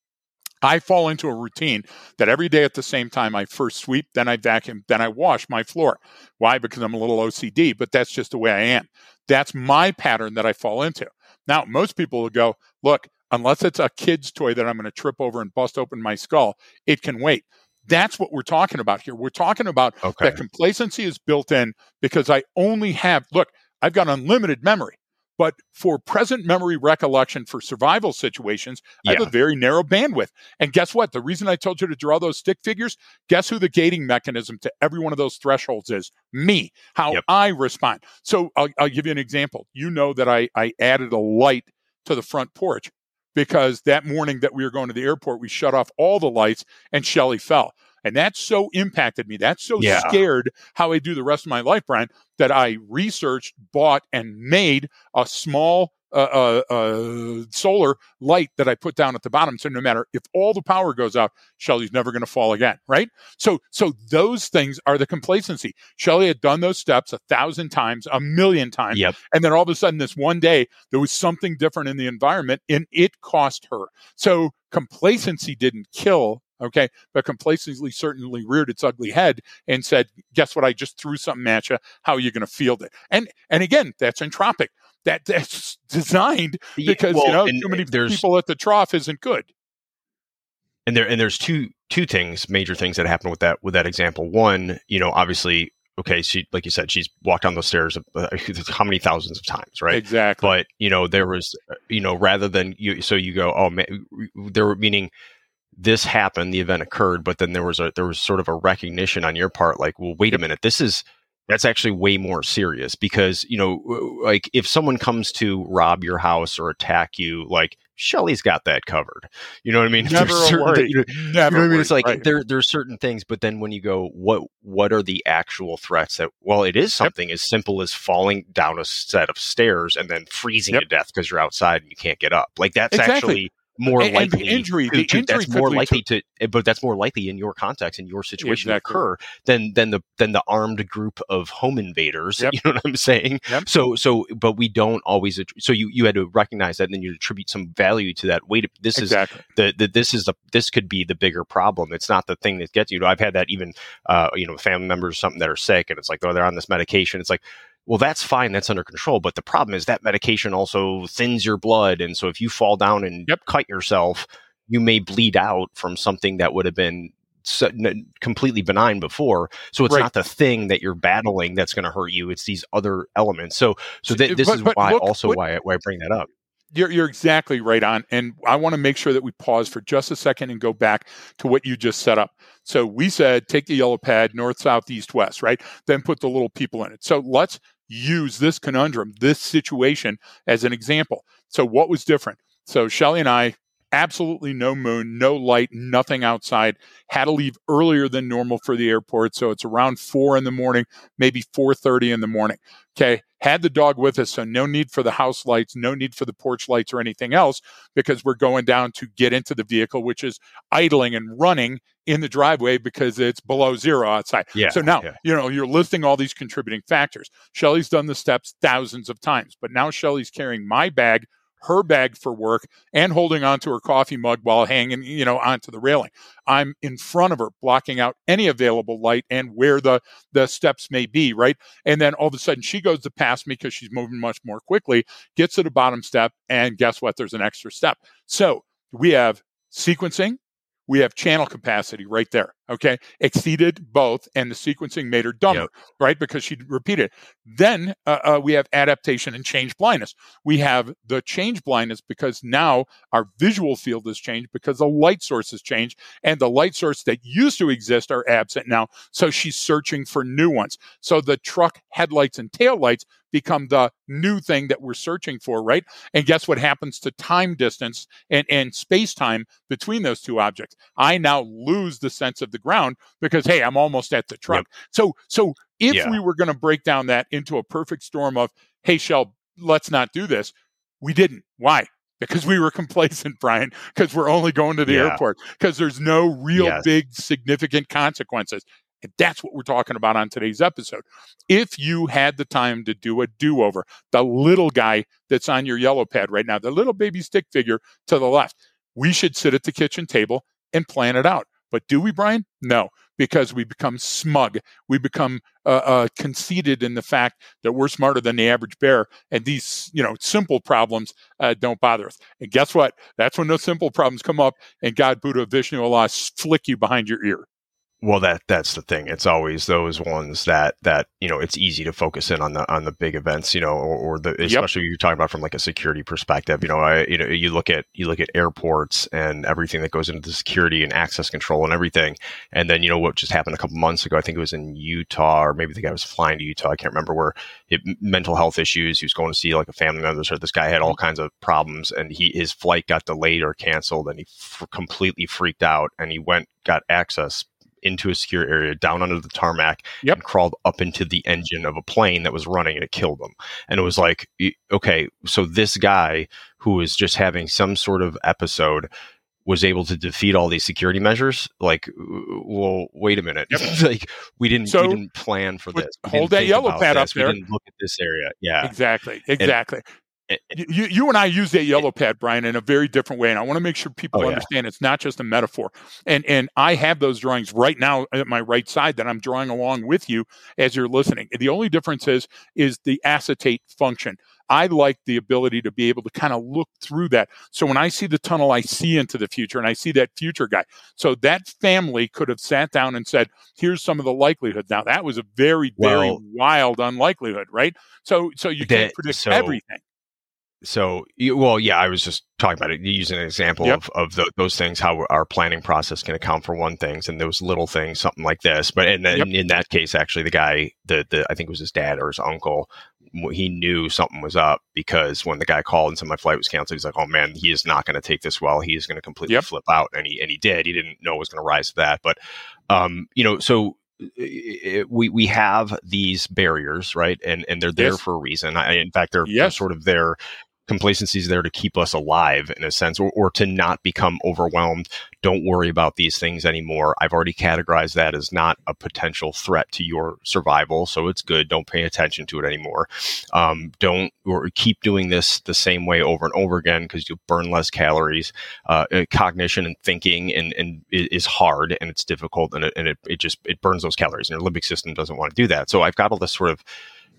I fall into a routine that every day at the same time I first sweep, then I vacuum, then I wash my floor. Why? Because I'm a little O C D, but that's just the way I am. That's my pattern that I fall into. Now, most people will go, look, unless it's a kid's toy that I'm going to trip over and bust open my skull, it can wait. That's what we're talking about here. We're talking about okay. that complacency is built in because I only have, look, I've got unlimited memory. But for present memory recollection for survival situations, yeah. I have a very narrow bandwidth. And guess what? The reason I told you to draw those stick figures, guess who the gating mechanism to every one of those thresholds is? Me, how yep. I respond. So I'll, I'll give you an example. You know that I, I added a light to the front porch because that morning that we were going to the airport, we shut off all the lights and Shelly fell. And that so impacted me. That's so yeah. scared how I do the rest of my life, Brian, that I researched, bought, and made a small uh, uh, uh, solar light that I put down at the bottom. So no matter if all the power goes out, Shelly's never going to fall again, right? So, so those things are the complacency. Shelly had done those steps a thousand times, a million times. Yep. And then all of a sudden, this one day, there was something different in the environment, and it cost her. So complacency didn't kill. Okay, but complacency certainly reared its ugly head and said, guess what? I just threw something at you. How are you going to field it? And and again, that's entropic. That That's designed because, yeah, well, you know, too many people at the trough isn't good. And there and there's two two things, major things that happen with that with that example. One, you know, obviously, okay, she, like you said, she's walked down those stairs uh, how many thousands of times, right? Exactly. But, you know, there was, you know, rather than you, so you go, oh, man, there were, meaning, this happened, the event occurred, but then there was a there was sort of a recognition on your part, like, well, wait a minute, this is that's actually way more serious because, you know, like if someone comes to rob your house or attack you, like Shelly's got that covered. You know what I mean? Never a worry. You know, Never you know what I mean? It's like right. there there's certain things, but then when you go, what what are the actual threats that? Well, it is something yep. as simple as falling down a set of stairs and then freezing yep. to death because you're outside and you can't get up. Like that's exactly. actually more and, likely and the injury, to, the to, injury that's more likely to, to, but that's more likely in your context, in your situation exactly. to occur than than the than the armed group of home invaders. Yep. You know what I'm saying? Yep. So so, but we don't always. So you you had to recognize that, and then you attribute some value to that. Wait, this exactly. is the, the this is the this could be the bigger problem. It's not the thing that gets you. I've had that even, uh, you know, family members or something that are sick, and it's like, oh, they're on this medication. It's like, well, that's fine. That's under control. But the problem is that medication also thins your blood. And so if you fall down and yep. cut yourself, you may bleed out from something that would have been so, n- completely benign before. So it's right. not the thing that you're battling that's going to hurt you. It's these other elements. So so th- this but, is but why look, also what, why, why I bring that up. You're, you're exactly right on. And I want to make sure that we pause for just a second and go back to what you just set up. So we said, take the yellow pad, north, south, east, west, right? Then put the little people in it. So let's use this conundrum, this situation as an example. So what was different? So Shelly and I, absolutely no moon, no light, nothing outside, had to leave earlier than normal for the airport. So it's around four in the morning, maybe four thirty in the morning. Okay. Had the dog with us. So no need for the house lights, no need for the porch lights or anything else because we're going down to get into the vehicle, which is idling and running in the driveway because it's below zero outside. Yeah, so now, yeah. you know, you're listing all these contributing factors. Shelly's done the steps thousands of times, but now Shelly's carrying my bag, her bag for work and holding onto her coffee mug while hanging, you know, onto the railing. I'm in front of her, blocking out any available light and where the, the steps may be, right? And then all of a sudden she goes to pass me because she's moving much more quickly, gets to the bottom step, and guess what? There's an extra step. So we have sequencing, we have channel capacity right there, okay? Exceeded both, and the sequencing made her dumber, yep. right? Because she repeated. Then uh, uh, we have adaptation and change blindness. We have the change blindness because now our visual field has changed because the light source has changed, and the light source that used to exist are absent now, so she's searching for new ones. So the truck headlights and taillights become the new thing that we're searching for, right? And guess what happens to time distance and, and space-time between those two objects? I now lose the sense of the ground because, hey, I'm almost at the truck. Yep. So so if yeah. we were going to break down that into a perfect storm of, hey, Shell, let's not do this, we didn't. Why? Because we were complacent, Brian, because we're only going to the yeah. airport, because there's no real yes. big, significant consequences. And that's what we're talking about on today's episode. If you had the time to do a do-over, the little guy that's on your yellow pad right now, the little baby stick figure to the left, we should sit at the kitchen table and plan it out. But do we, Brian? No, because we become smug. We become uh, uh, conceited in the fact that we're smarter than the average bear, and these, you know, simple problems uh, don't bother us. And guess what? That's when those simple problems come up, and God, Buddha, Vishnu, Allah flick you behind your ear. Well, that that's the thing. It's always those ones that that you know it's easy to focus in on the on the big events, you know, or, or the especially yep. you're talking about from like a security perspective. You know, I you know you look at you look at airports and everything that goes into the security and access control and everything, and then you know what just happened a couple months ago. I think it was in Utah, or maybe the guy was flying to Utah. I can't remember where. It, mental health issues. He was going to see like a family member. So this guy had all kinds of problems, and he his flight got delayed or canceled, and he f- completely freaked out. And he went got access into a secure area, down under the tarmac, yep. and crawled up into the engine of a plane that was running, and it killed him. And it was like, okay, so this guy who was just having some sort of episode was able to defeat all these security measures. Like, well, wait a minute. Yep. like we didn't, so, we didn't plan for this. We hold that yellow pad this. up there. We didn't look at this area. Yeah, exactly. Exactly. And, You, you and I use that yellow pad, Brian, in a very different way. And I want to make sure people oh, understand yeah. it's not just a metaphor. And and I have those drawings right now at my right side that I'm drawing along with you as you're listening. The only difference is, is the acetate function. I like the ability to be able to kind of look through that. So when I see the tunnel, I see into the future, and I see that future guy. So that family could have sat down and said, here's some of the likelihood. Now, that was a very, well, very wild unlikelihood, right? So, so you that, can't predict so- everything. So, well, yeah, I was just talking about it, using an example yep. of, of the, those things, how our planning process can account for one things and those little things, something like this. But in, yep. in, in that case, actually, the guy, the, the I think it was his dad or his uncle, he knew something was up because when the guy called and said my flight was canceled, he's like, oh, man, he is not going to take this well. He is going to completely yep. flip out. And he, and he did. He didn't know it was going to rise to that. But, um, you know, so... It, we we have these barriers, right? And and they're there yes. for a reason. I, in fact, they're, yes. they're sort of there. Complacency is there to keep us alive in a sense, or, or to not become overwhelmed. Don't worry about these things anymore. I've already categorized that as not a potential threat to your survival, so it's good. Don't pay attention to it anymore. Um, don't or keep doing this the same way over and over again because you'll burn less calories. Uh, cognition and thinking and, and is hard and it's difficult, and it, and it, it just it burns those calories, and your limbic system doesn't want to do that. So I've got all this sort of,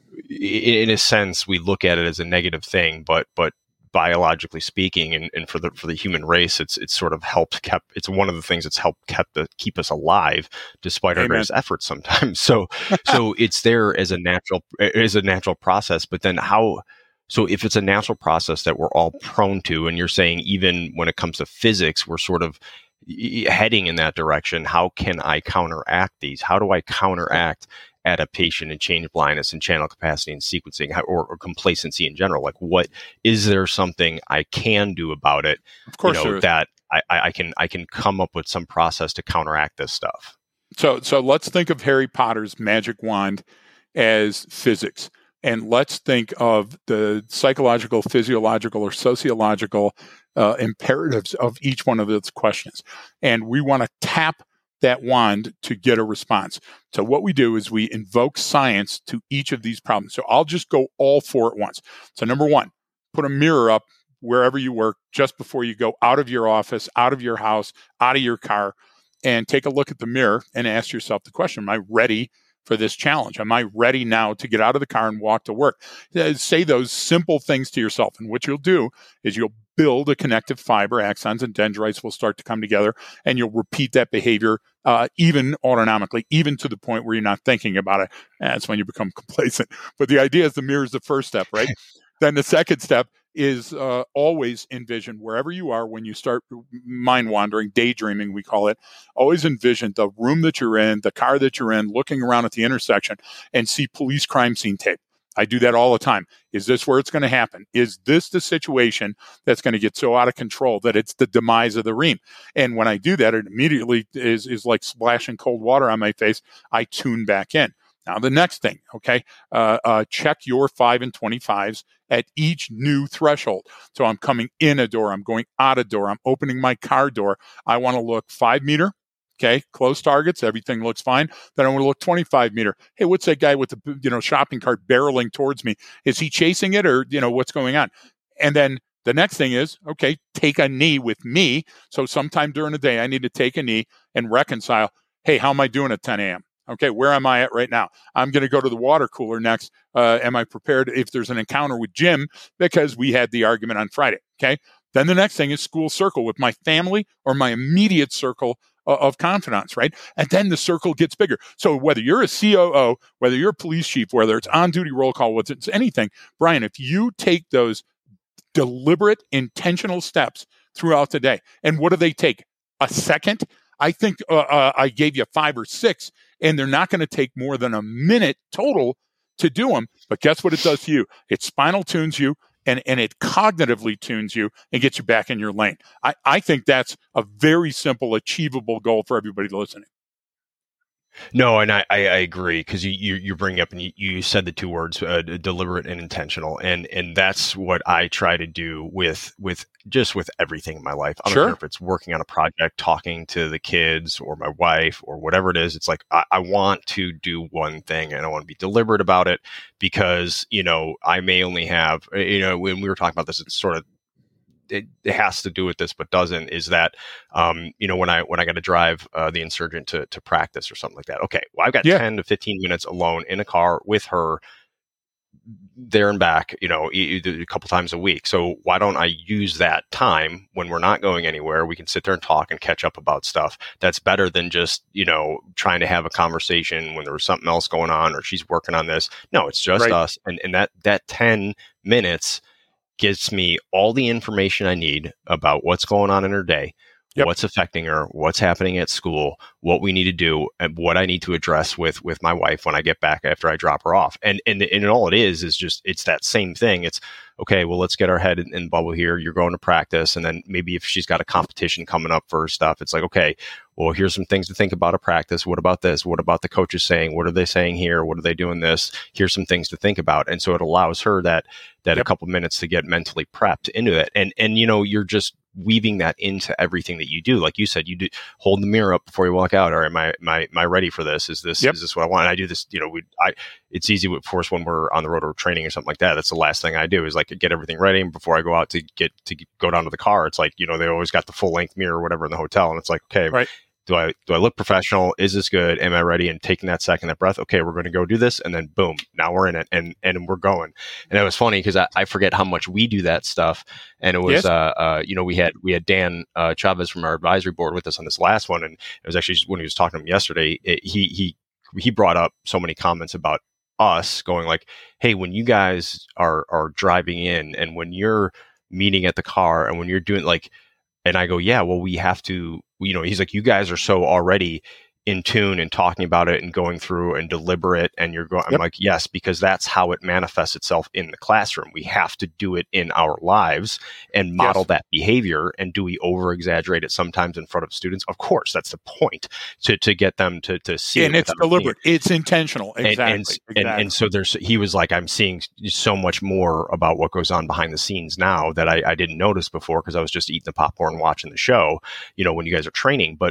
in a sense, we look at it as a negative thing, but but biologically speaking, and, and for the for the human race, it's it's sort of helped kept. It's one of the things that's helped kept the, keep us alive despite our Amen. greatest efforts sometimes. So so it's there as a natural as a natural process. But then how? So if it's a natural process that we're all prone to, and you're saying even when it comes to physics, we're sort of heading in that direction. How can I counteract these? How do I counteract adaptation and change blindness and channel capacity and sequencing, or, or complacency in general? Like, what is there something I can do about it? Of course, you know, that I, I can I can come up with some process to counteract this stuff. So so let's think of Harry Potter's magic wand as physics, and let's think of the psychological, physiological, or sociological uh, imperatives of each one of those questions, and we want to tap that wand to get a response. So what we do is we invoke science to each of these problems. So I'll just go all four at once. So number one, put a mirror up wherever you work just before you go out of your office, out of your house, out of your car, and take a look at the mirror and ask yourself the question, am I ready for this challenge? Am I ready now to get out of the car and walk to work? Uh, Say those simple things to yourself. And what you'll do is you'll build a connective fiber. Axons and dendrites will start to come together, and you'll repeat that behavior uh, even autonomically, even to the point where you're not thinking about it. That's when you become complacent. But the idea is the mirror is the first step, right? Then the second step is uh, always envision wherever you are when you start mind wandering, daydreaming, we call it, always envision the room that you're in, the car that you're in, looking around at the intersection and see police crime scene tape. I do that all the time. Is this where it's going to happen? Is this the situation that's going to get so out of control that it's the demise of the ream? And when I do that, it immediately is, is like splashing cold water on my face. I tune back in. Now, the next thing, okay, uh, uh, check your five and twenty-fives at each new threshold. So I'm coming in a door, I'm going out a door, I'm opening my car door. I want to look five meter, okay, close targets, everything looks fine. Then I want to look twenty-five meter. Hey, what's that guy with the you know shopping cart barreling towards me? Is he chasing it, or you know what's going on? And then the next thing is, okay, take a knee with me. So sometime during the day, I need to take a knee and reconcile. Hey, how am I doing at ten a.m.? Okay, where am I at right now? I'm going to go to the water cooler next. Uh, am I prepared if there's an encounter with Jim because we had the argument on Friday? Okay. Then the next thing is school circle with my family or my immediate circle uh, of confidants, right? And then the circle gets bigger. So whether you're a C O O, whether you're a police chief, whether it's on-duty roll call, whether it's anything, Brian, if you take those deliberate, intentional steps throughout the day, and what do they take? A second? I think uh, uh, I gave you five or six, and they're not going to take more than a minute total to do them. But guess what it does to you? It spinal tunes you, and, and it cognitively tunes you and gets you back in your lane. I, I think that's a very simple, achievable goal for everybody listening. No, and I, I, I agree, because you, you you bring up and you, you said the two words, uh, deliberate and intentional, and and that's what I try to do with with just with everything in my life. I don't Sure. care if it's working on a project, talking to the kids or my wife or whatever it is. It's like I, I want to do one thing, and I want to be deliberate about it, because you know I may only have you know when we were talking about this, it's sort of. It, it has to do with this, but doesn't, is that, um, you know, when I, when I got to drive uh, the insurgent to, to practice or something like that. Okay. Well, I've got Yeah. ten to fifteen minutes alone in a car with her there and back, you know, e- e- a couple times a week. So why don't I use that time when we're not going anywhere? We can sit there and talk and catch up about stuff. That's better than just, you know, trying to have a conversation when there was something else going on or she's working on this. No, it's just Right. us. And, and that, that ten minutes gives me all the information I need about what's going on in her day, Yep. what's affecting her, what's happening at school, what we need to do, and what I need to address with with my wife when I get back after I drop her off. And and and all it is is just it's that same thing. It's okay. Well, let's get our head in, in bubble here. You're going to practice, and then maybe if she's got a competition coming up for her stuff, it's like, okay, well, here's some things to think about at practice. What about this? What about the coaches saying? What are they saying here? What are they doing this? Here's some things to think about. And so it allows her that that Yep. a couple minutes to get mentally prepped into it. And and you know, you're just weaving that into everything that you do. Like you said, you do hold the mirror up before you walk out. Or am I am I, am I ready for this? Is this Yep. is this what I want? And I do this, you know, we I it's easy with force when we're on the road or training or something like that. That's the last thing I do is like get everything ready. And before I go out to get to go down to the car, it's like, you know, they always got the full length mirror or whatever in the hotel. And it's like, okay, Right. Do I do I look professional? Is this good? Am I ready? And taking that second, that breath. Okay, we're going to go do this, and then boom, now we're in it, and and we're going. And it was funny because I, I forget how much we do that stuff. And it was, Yes. uh, uh, you know, we had we had Dan uh, Chavez from our advisory board with us on this last one, and it was actually when he was talking to him yesterday. It, he he he brought up so many comments about us going like, hey, when you guys are are driving in, and when you're meeting at the car, and when you're doing like. And I go, yeah, well, we have to, you know, he's like, you guys are so already in tune and talking about it and going through and deliberate. And you're going, I'm Yep. like, yes, because that's how it manifests itself in the classroom. We have to do it in our lives and model Yes. that behavior. And do we over exaggerate it sometimes in front of students? Of course, that's the point to, to get them to, to see And it it's without seeing it. deliberate. It's intentional. And, Exactly. and, exactly. and, and so there's, he was like, I'm seeing so much more about what goes on behind the scenes now that I, I didn't notice before because I was just eating the popcorn, watching the show, you know, when you guys are training. But, but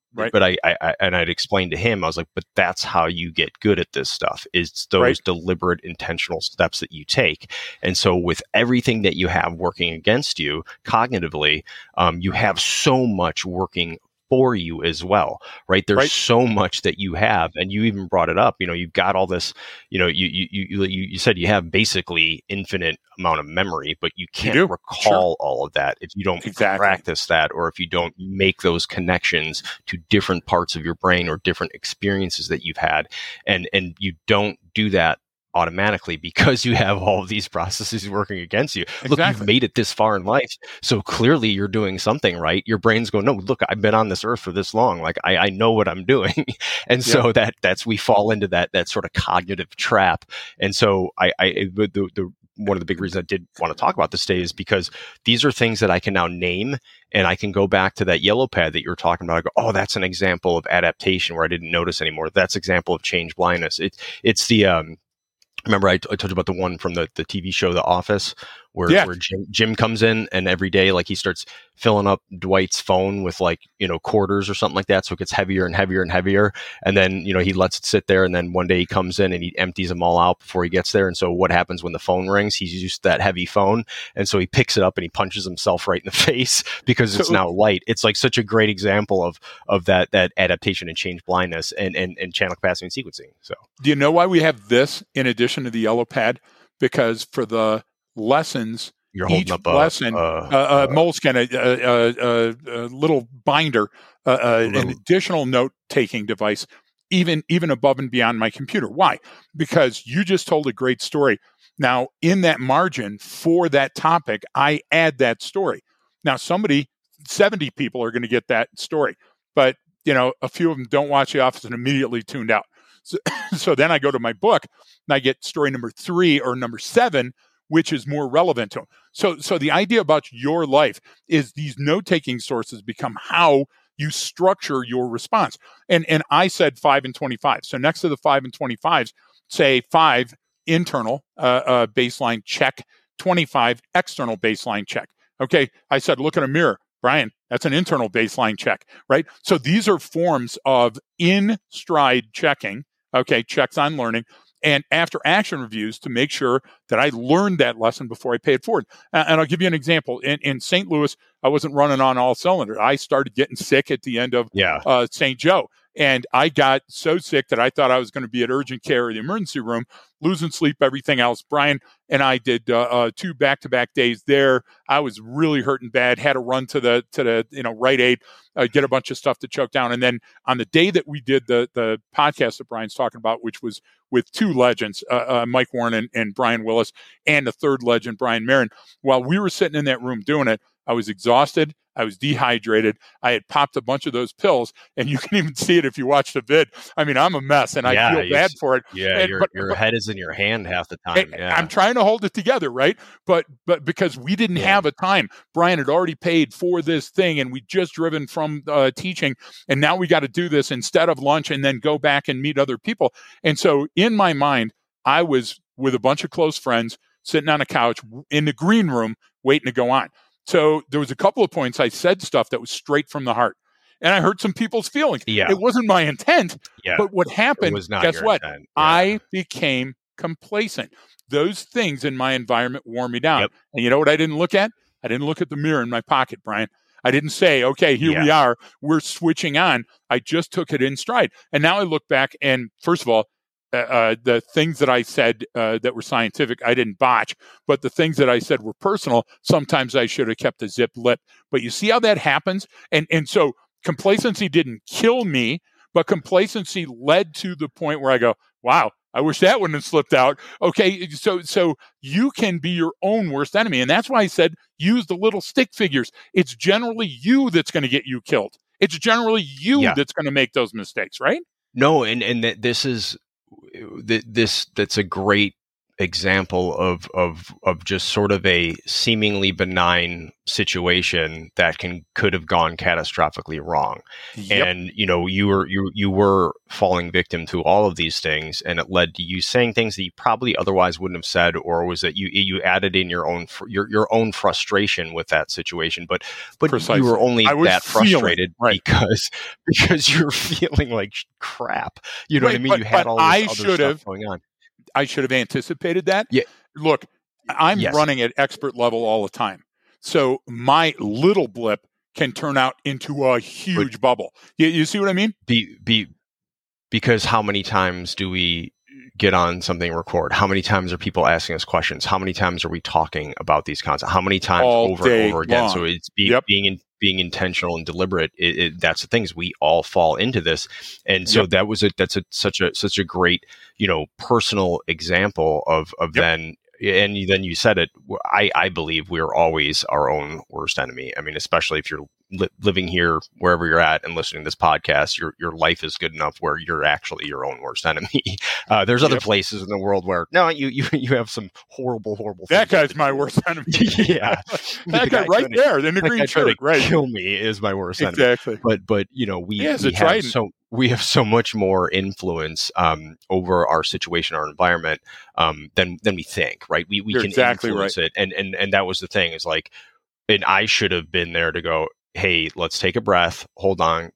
Right. but I, I, I, and I'd explained to him, I was like, but that's how you get good at this stuff. It's those Right. deliberate, intentional steps that you take. And so with everything that you have working against you cognitively, um, you have so much working for you as well, right? There's Right. so much that you have, and you even brought it up. You know, you've got all this. You know, you you you you, you said you have basically infinite amount of memory, but you can't do. recall Sure. all of that if you don't Exactly. practice that, or if you don't make those connections to different parts of your brain or different experiences that you've had, and and you don't do that automatically because you have all of these processes working against you. Exactly. Look, you've made it this far in life, so clearly you're doing something right. Your brain's going, no, look, I've been on this earth for this long. Like I, I know what I'm doing. And so Yeah. that that's we fall into that that sort of cognitive trap. And so I, I the, the one of the big reasons I did want to talk about this today is because these are things that I can now name, and I can go back to that yellow pad that you were talking about. I go, oh, that's an example of adaptation where I didn't notice anymore. That's example of change blindness. It's it's the um remember I, t- I told you about the one from the, the T V show The Office, where, Yeah. where Jim, Jim comes in and every day, like he starts filling up Dwight's phone with like, you know, quarters or something like that. So it gets heavier and heavier and heavier. And then, you know, he lets it sit there. And then one day he comes in and he empties them all out before he gets there. And so what happens when the phone rings? He's used to that heavy phone. And so he picks it up and he punches himself right in the face because it's So- now light. It's like such a great example of, of that, that adaptation and change blindness and, and, and channel capacity and sequencing. So Do you know why we have this in addition to the yellow pad? Because for the lessons, you're holding each up a, lesson, a, uh, a moleskin, a, a, a, a little binder, uh, uh, an little- additional note-taking device, even even above and beyond my computer. Why? Because you just told a great story. Now, in that margin for that topic, I add that story. Now, somebody, seventy people are going to get that story, but you know, a few of them don't watch The Office and immediately tuned out. So, so then I go to my book and I get story number three or number seven, which is more relevant to them. So, so the idea about your life is these note-taking sources become how you structure your response. And and I said five and twenty-five. So next to the five and twenty-fives, say five internal uh, uh, baseline check, twenty-five external baseline check. Okay, I said look in a mirror, Brian. That's an internal baseline check, right? So these are forms of in stride checking. Okay, checks on learning. And after action reviews to make sure that I learned that lesson before I pay it forward. And I'll give you an example. In, in Saint Louis, I wasn't running on all cylinders. I started getting sick at the end of yeah. uh, Saint Joe. And I got so sick that I thought I was going to be at urgent care or the emergency room, losing sleep, everything else. Brian and I did uh, uh, two back-to-back days there. I was really hurting bad, had to run to the to the you know Rite Aid, uh, get a bunch of stuff to choke down. And then on the day that we did the the podcast that Brian's talking about, which was with two legends, uh, uh, Mike Warren and, and Brian Willis, and the third legend, Brian Marin, while we were sitting in that room doing it, I was exhausted. I was dehydrated. I had popped a bunch of those pills, and you can even see it if you watch the vid. I mean, I'm a mess, and Yeah, I feel you bad s- for it. Yeah, And- your but- your but- head is in your hand half the time. And Yeah, I'm trying to hold it together, right? But but because we didn't Yeah. have a time, Brian had already paid for this thing, and we just driven from uh, teaching, and now we got to do this instead of lunch, and then go back and meet other people. And so in my mind, I was with a bunch of close friends sitting on a couch in the green room waiting to go on. So there was a couple of points I said stuff that was straight from the heart, and I hurt some people's feelings. Yeah. It wasn't my intent, yeah. but what It happened? was not Guess your what? intent. Yeah. I became complacent. Those things in my environment wore me down. Yep. And you know what I didn't look at? I didn't look at the mirror in my pocket, Brian. I didn't say, okay, here Yeah. we are. We're switching on. I just took it in stride. And now I look back and first of all, uh, uh, the things that I said uh, that were scientific, I didn't botch. But the things that I said were personal, sometimes I should have kept a zip lip. But you see how that happens? And and so complacency didn't kill me, but complacency led to the point where I go, wow, I wish that wouldn't have slipped out. Okay, so so you can be your own worst enemy. And that's why I said use the little stick figures. It's generally you that's going to get you killed. It's generally you Yeah. that's going to make those mistakes, right? No, and and that this is th- this that's a great example of of of just sort of a seemingly benign situation that can could have gone catastrophically wrong. Yep. And you know, you were you you were falling victim to all of these things, and it led to you saying things that you probably otherwise wouldn't have said, or was that you you added in your own fr- your your own frustration with that situation. But but Precisely. you were only I was that feeling- frustrated right. because because you're feeling like crap. You know Right, what I mean? but- you had but all this I other should stuff have- going on. I should have anticipated that. Yeah. Look, I'm Yes. running at expert level all the time. So my little blip can turn out into a huge bubble. You, you see what I mean? Be be because how many times do we get on something record? How many times are people asking us questions? How many times are we talking about these concepts? How many times All over day and over again? long. So it's be, Yep. being in, being intentional and deliberate. It, it, that's the things we all fall into this, and so Yep. that was a that's a such a such a great you know personal example of of Yep. then. And you, then you said it. I, I believe we're always our own worst enemy. I mean, especially if you're li- living here, wherever you're at, and listening to this podcast, your your life is good enough where you're actually your own worst enemy. Uh, there's other Yep. places in the world where no, you you you have some horrible, horrible. That things you guy's have to my deal with. worst enemy. Yeah, That The guy right trying to- there in the that green guy trying shirt. to Right. kill me is my worst enemy. Exactly. But but you know we, Yeah, it's we a have trident. so we have so much more influence um, over our situation, our environment, um, than than we think. Right? We we You're can exactly influence it, and and and that was the thing. Is like, and I should have been there to go, hey, let's take a breath, hold on,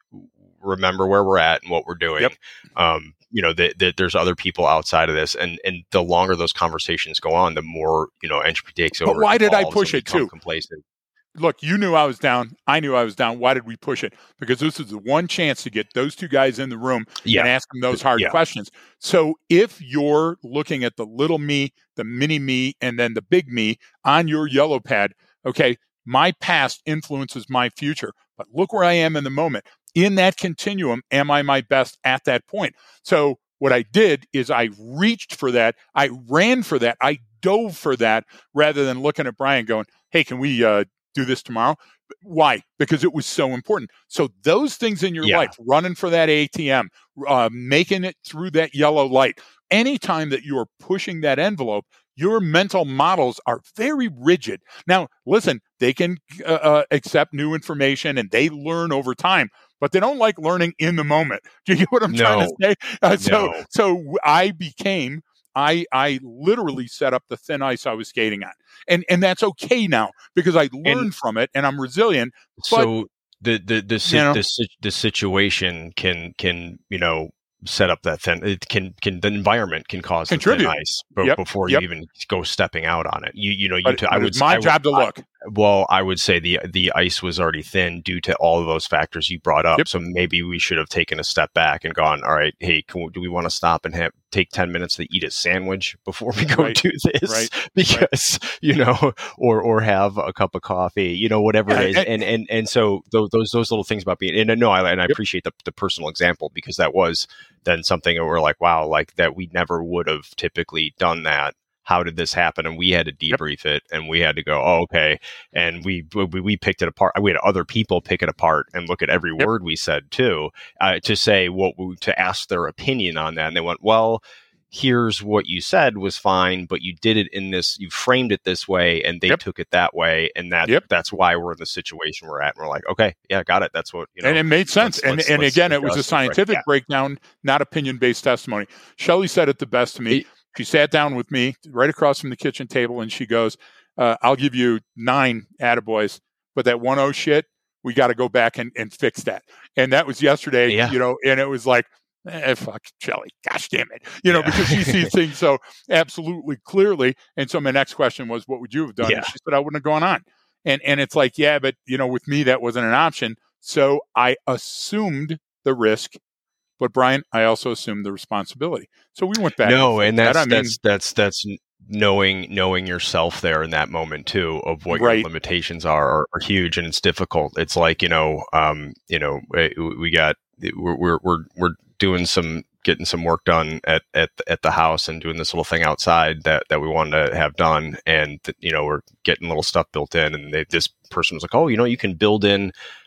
remember where we're at and what we're doing. Yep. Um, you know, that that there's other people outside of this, and and the longer those conversations go on, the more you know entropy takes But over. why did I evolves, push and it become too? Complacent. Look, you knew I was down. I knew I was down. Why did we push it? Because this is the one chance to get those two guys in the room Yeah. and ask them those hard Yeah. questions. So if you're looking at the little me, the mini me, and then the big me on your yellow pad, okay, my past influences my future. But look where I am in the moment. In that continuum, am I my best at that point? So what I did is I reached for that. I ran for that. I dove for that rather than looking at Brian going, hey, can we uh, do this tomorrow? Why? Because it was so important. So those things in your Yeah. life, running for that A T M, uh, making it through that yellow light, anytime that you are pushing that envelope, your mental models are very rigid. Now, listen, they can uh, uh, accept new information and they learn over time, but they don't like learning in the moment. Do you get what I'm trying to No. say? Uh, so, No. so I became, I, I literally set up the thin ice I was skating on, and and that's okay now because I learned And- from it and I'm resilient. So the the the si- You know? the, si- the situation can can you know set up that thin. It can can the environment can cause the Contribute. thin ice, but Yep, before yep. you even go stepping out on it, you you know you. But, t- I but would it's my I would- job to I- look. Well, I would say the the ice was already thin due to all of those factors you brought up. Yep. So maybe we should have taken a step back and gone, all right, hey, can we, do we want to stop and have take ten minutes to eat a sandwich before we go Right, do this? right, Because you know, or or have a cup of coffee, you know, whatever Yeah, it is. and- And and and so those those those little things about being and no, I and I Yep. appreciate the the personal example because that was then something that we're like, wow, like that we never would have typically done that. How did this happen? And we had to debrief it, and we had to go, oh, okay. And we, we we picked it apart. We had other people pick it apart and look at every Yep. word we said too, uh, to say what we, to ask their opinion on that. And they went, well, here's what you said was fine, but you did it in this, you framed it this way, and they Yep. took it that way, and that Yep. that's why we're in the situation we're at. And we're like, okay, yeah, got it. That's what you know. and it made sense. let's- and let's- and let's again, it was a adjust it, right? scientific Yeah. breakdown, not opinion based testimony. Shelley said it the best to me. It- She sat down with me right across from the kitchen table and she goes, uh, I'll give you nine attaboys, but that one oh shit, we got to go back and, and fix that. And that was yesterday, Yeah. you know, and it was like, eh, fuck Shelley, gosh damn it. You know, Yeah. because she sees things so absolutely clearly. And so my next question was, what would you have done? Yeah. And she said, I wouldn't have gone on. And and it's like, yeah, but you know, with me, that wasn't an option. So I assumed the risk. But Brian, I also assumed the responsibility. So we went back. No, and forth. that's I mean, that's that's that's knowing knowing yourself there in that moment too of what Right. your limitations are, are are huge, and it's difficult. It's like you know, um, you know, we, we got we're we're we're we're doing some getting some work done at at at the house and doing this little thing outside that that we wanted to have done, and you know, we're getting little stuff built in, and they, this person was like, oh, you know, you can build in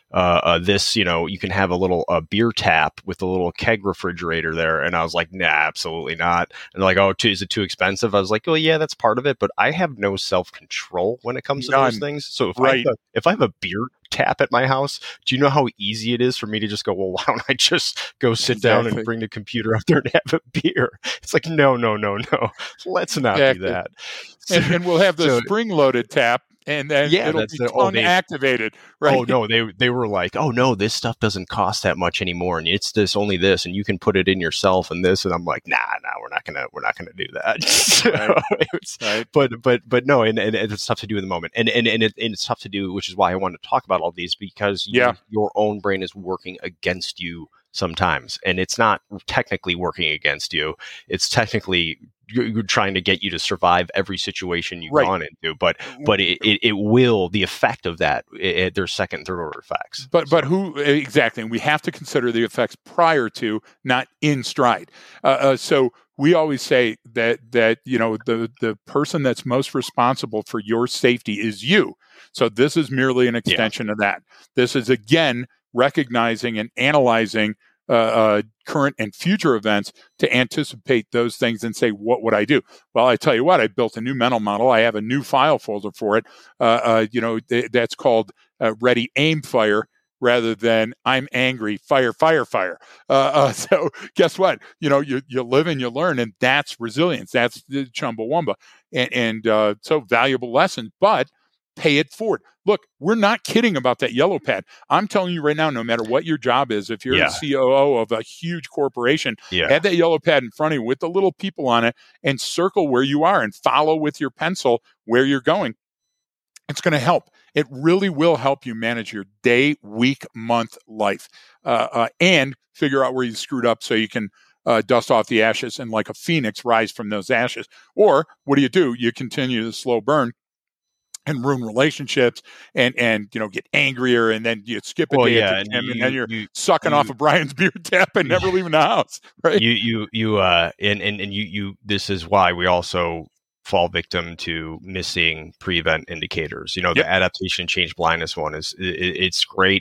uh, uh, this, you know, you can have a little uh, beer tap with a little keg refrigerator there. And I was like, nah, absolutely not. And they're like, oh, too, is it too expensive? I was like, well, yeah, that's part of it, but I have no self-control when it comes to None. those things. So if, Right. I have a, if I have a beer tap at my house, do you know how easy it is for me to just go, well, why don't I just go sit down Exactly. and bring the computer up there and have a beer? It's like, no, no, no, no. Let's not Exactly. do that. And, and we'll have the So- spring-loaded tap, and then Yeah, it'll that's be the- oh, tongue they- activated. Right? Oh no, they they were like, oh no, this stuff doesn't cost that much anymore, and it's this only this, and you can put it in yourself and this, and I'm like, nah, nah, we're not gonna we're not gonna do that. So Right. it's- Right. But but but no, and, and it's tough to do in the moment, and and and, it, and it's tough to do, which is why I wanted to talk about all these, because you, Yeah. your own brain is working against you sometimes, and it's not technically working against you; it's technically you're, you're trying to get you to survive every situation you've Right. gone into, but but it, it, it will, the effect of that, it, it, there's second, third order effects. But but who exactly? And we have to consider the effects prior to, not in stride. Uh, uh, so we always say that that you know the the person that's most responsible for your safety is you. So this is merely an extension of that. This is again recognizing and analyzing uh, uh, current and future events to anticipate those things and say, what would I do? Well, I tell you what, I built a new mental model. I have a new file folder for it. Uh, uh, you know, th- that's called uh, Ready, Aim, Fire, rather than I'm angry, fire, fire, fire. Uh, uh, so guess what? You know, you you live and you learn, and that's resilience. That's the Chumbawamba, and and uh, so valuable lesson. But pay it forward. Look, we're not kidding about that yellow pad. I'm telling you right now, no matter what your job is, if you're Yeah. a C O O of a huge corporation, Yeah. have that yellow pad in front of you with the little people on it and circle where you are and follow with your pencil where you're going. It's going to help. It really will help you manage your day, week, month, life, uh, uh, and figure out where you screwed up so you can uh, dust off the ashes and, like a phoenix, rise from those ashes. Or what do you do? You continue the slow burn and ruin relationships, and and you know get angrier, and then you skip a Well, day yeah, at the and gym, and you- then you're you- sucking you- off of Brian's beer tap and never leaving the house, right? you you you uh and and, and you you this is why we also fall victim to missing pre-event indicators. You know, Yep. the adaptation change blindness one is it, it's great.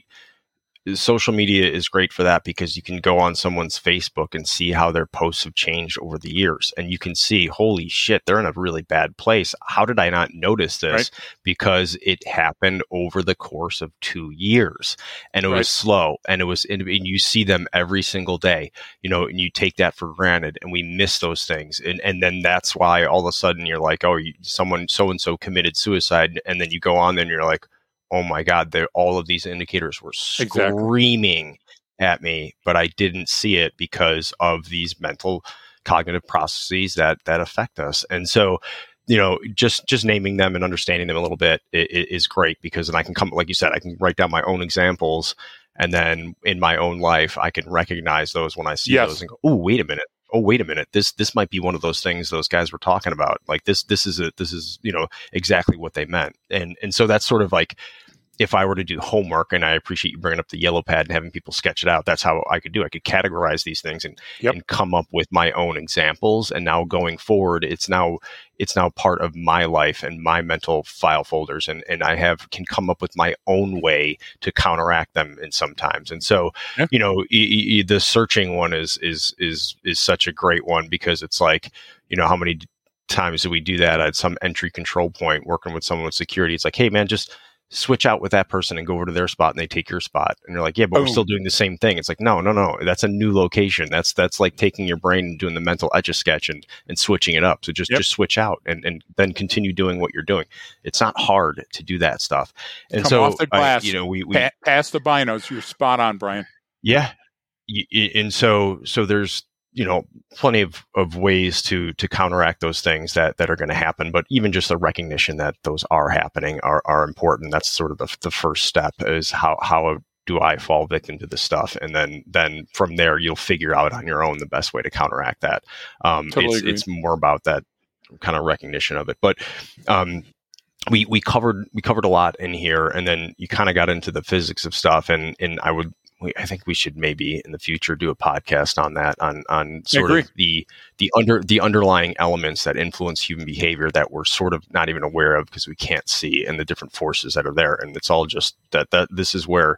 Social media is great for that because you can go on someone's Facebook and see how their posts have changed over the years, and you can see, holy shit, they're in a really bad place. How did I not notice this? Right. Because it happened over the course of two years, and it Right. was slow, and it was, and you see them every single day, you know, and you take that for granted, and we miss those things, and and then that's why all of a sudden you're like, oh, you, someone so and so committed suicide, and then you go on there and you're like, oh my God, all of these indicators were screaming Exactly. at me, but I didn't see it because of these mental cognitive processes that that affect us. And so, you know, just just naming them and understanding them a little bit is, is great, because then I can come, like you said, I can write down my own examples, and then in my own life, I can recognize those when I see Yes. those and go, oh, wait a minute. Oh, wait a minute. This this might be one of those things those guys were talking about. Like this this is a, this is, you know, exactly what they meant. And and so that's sort of like, if I were to do homework, and I appreciate you bringing up the yellow pad and having people sketch it out, that's how I could do it. I could categorize these things and, Yep. and come up with my own examples. And now going forward, it's now it's now part of my life and my mental file folders. And, and I have can come up with my own way to counteract them in sometimes. And so, Yeah. you know, e- e- the searching one is is is is such a great one, because it's like, you know, how many times do we do that at some entry control point working with someone with security? It's like, hey man, just switch out with that person and go over to their spot, and they take your spot, and you're like, yeah, but we're Boom. still doing the same thing. It's like, no, no, no, that's a new location. That's that's like taking your brain and doing the mental etch a sketch and and switching it up. So just Yep. just switch out and and then continue doing what you're doing. It's not hard to do that stuff. And Come so off the I- glass. you know, we we Pa- pass the binos. You're spot on, Brian. yeah. Y- y- And so, so there's, you know, plenty of, of ways to, to counteract those things that, that are going to happen. But even just the recognition that those are happening are, are important. That's sort of the, the first step, is how, how do I fall victim to this stuff? And then, then from there, you'll figure out on your own the best way to counteract that. Um, Totally it's, agree. it's more about that kind of recognition of it. But, um, we, we covered, we covered a lot in here, and then you kind of got into the physics of stuff. And, and I would, we, I think we should maybe in the future do a podcast on that, on on sort agree. of the the under the underlying elements that influence human behavior that we're sort of not even aware of because we can't see, and the different forces that are there. And it's all just that that this is where,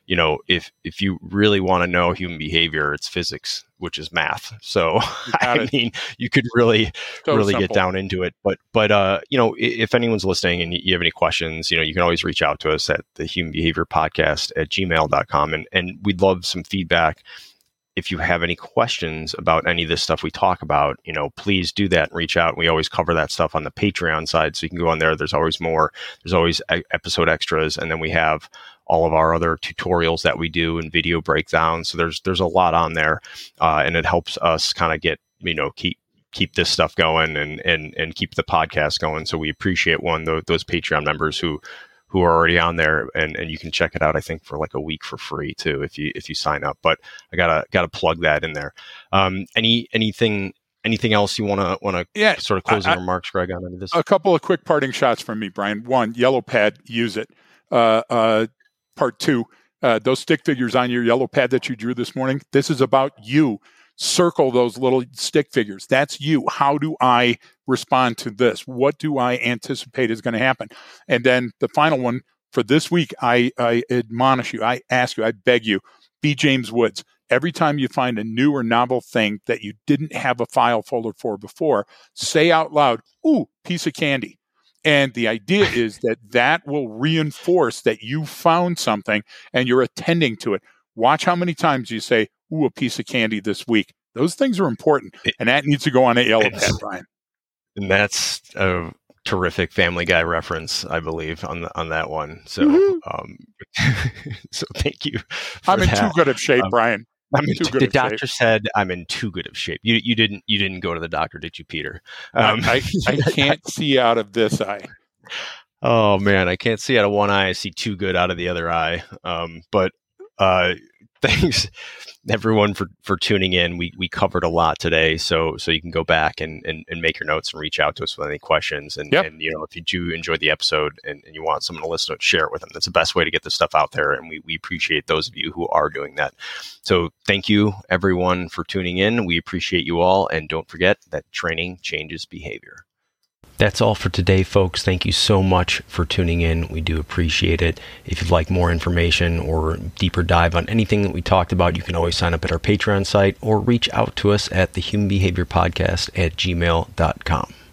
you know, if if you really want to know human behavior, it's physics, which is math. So I it. mean, you could really So really simple. get down into it. But but uh, you know, if anyone's listening and you have any questions, you know, you can always reach out to us at the Human Behavior Podcast at gmail dot com, and and we'd love some feedback. If you have any questions about any of this stuff we talk about, you know, please do that and reach out. We always cover that stuff on the Patreon side. So you can go on there. There's always more. There's always a- episode extras. And then we have all of our other tutorials that we do and video breakdowns. So there's there's a lot on there. Uh, and it helps us kind of get, you know, keep keep this stuff going and and and keep the podcast going. So we appreciate one, those, those Patreon members who who are already on there, and, and you can check it out, I think, for like a week for free too, if you if you sign up. But I gotta gotta plug that in there. Um, any anything anything else you wanna wanna Yeah, sort of closing I- remarks, Greg, on any of this? A couple of quick parting shots from me, Brian. One, yellow pad, use it. Uh, uh, part two, uh, those stick figures on your yellow pad that you drew this morning, this is about you. Circle those little stick figures. That's you. How do I respond to this? What do I anticipate is going to happen? And then the final one for this week, I, I admonish you, I ask you, I beg you, be James Woods. Every time you find a new or novel thing that you didn't have a file folder for before, say out loud, ooh, piece of candy. And the idea is that that will reinforce that you found something and you're attending to it. Watch how many times you say, ooh, a piece of candy this week. Those things are important. And that needs to go on a yellow pad, Brian. And that's a terrific Family Guy reference, I believe, on the, on that one. So, Mhm. um, so thank you. for I'm in that. too good of shape, Um, Brian. I'm in too too, good the of shape. doctor said I'm in too good of shape. You you didn't you didn't go to the doctor, did you, Peter? Um, I, I can't see out of this eye. Oh man, I can't see out of one eye. I see too good out of the other eye. Um, but uh, thanks everyone for, for tuning in. We we covered a lot today, so so you can go back and, and, and make your notes and reach out to us with any questions. And, Yep. and you know, if you do enjoy the episode and, and you want someone to listen to it, share it with them. That's the best way to get this stuff out there. And we, we appreciate those of you who are doing that. So thank you everyone for tuning in. We appreciate you all. And don't forget that training changes behavior. That's all for today, folks. Thank you so much for tuning in. We do appreciate it. If you'd like more information or deeper dive on anything that we talked about, you can always sign up at our Patreon site or reach out to us at the Human Behavior Podcast at gmail dot com.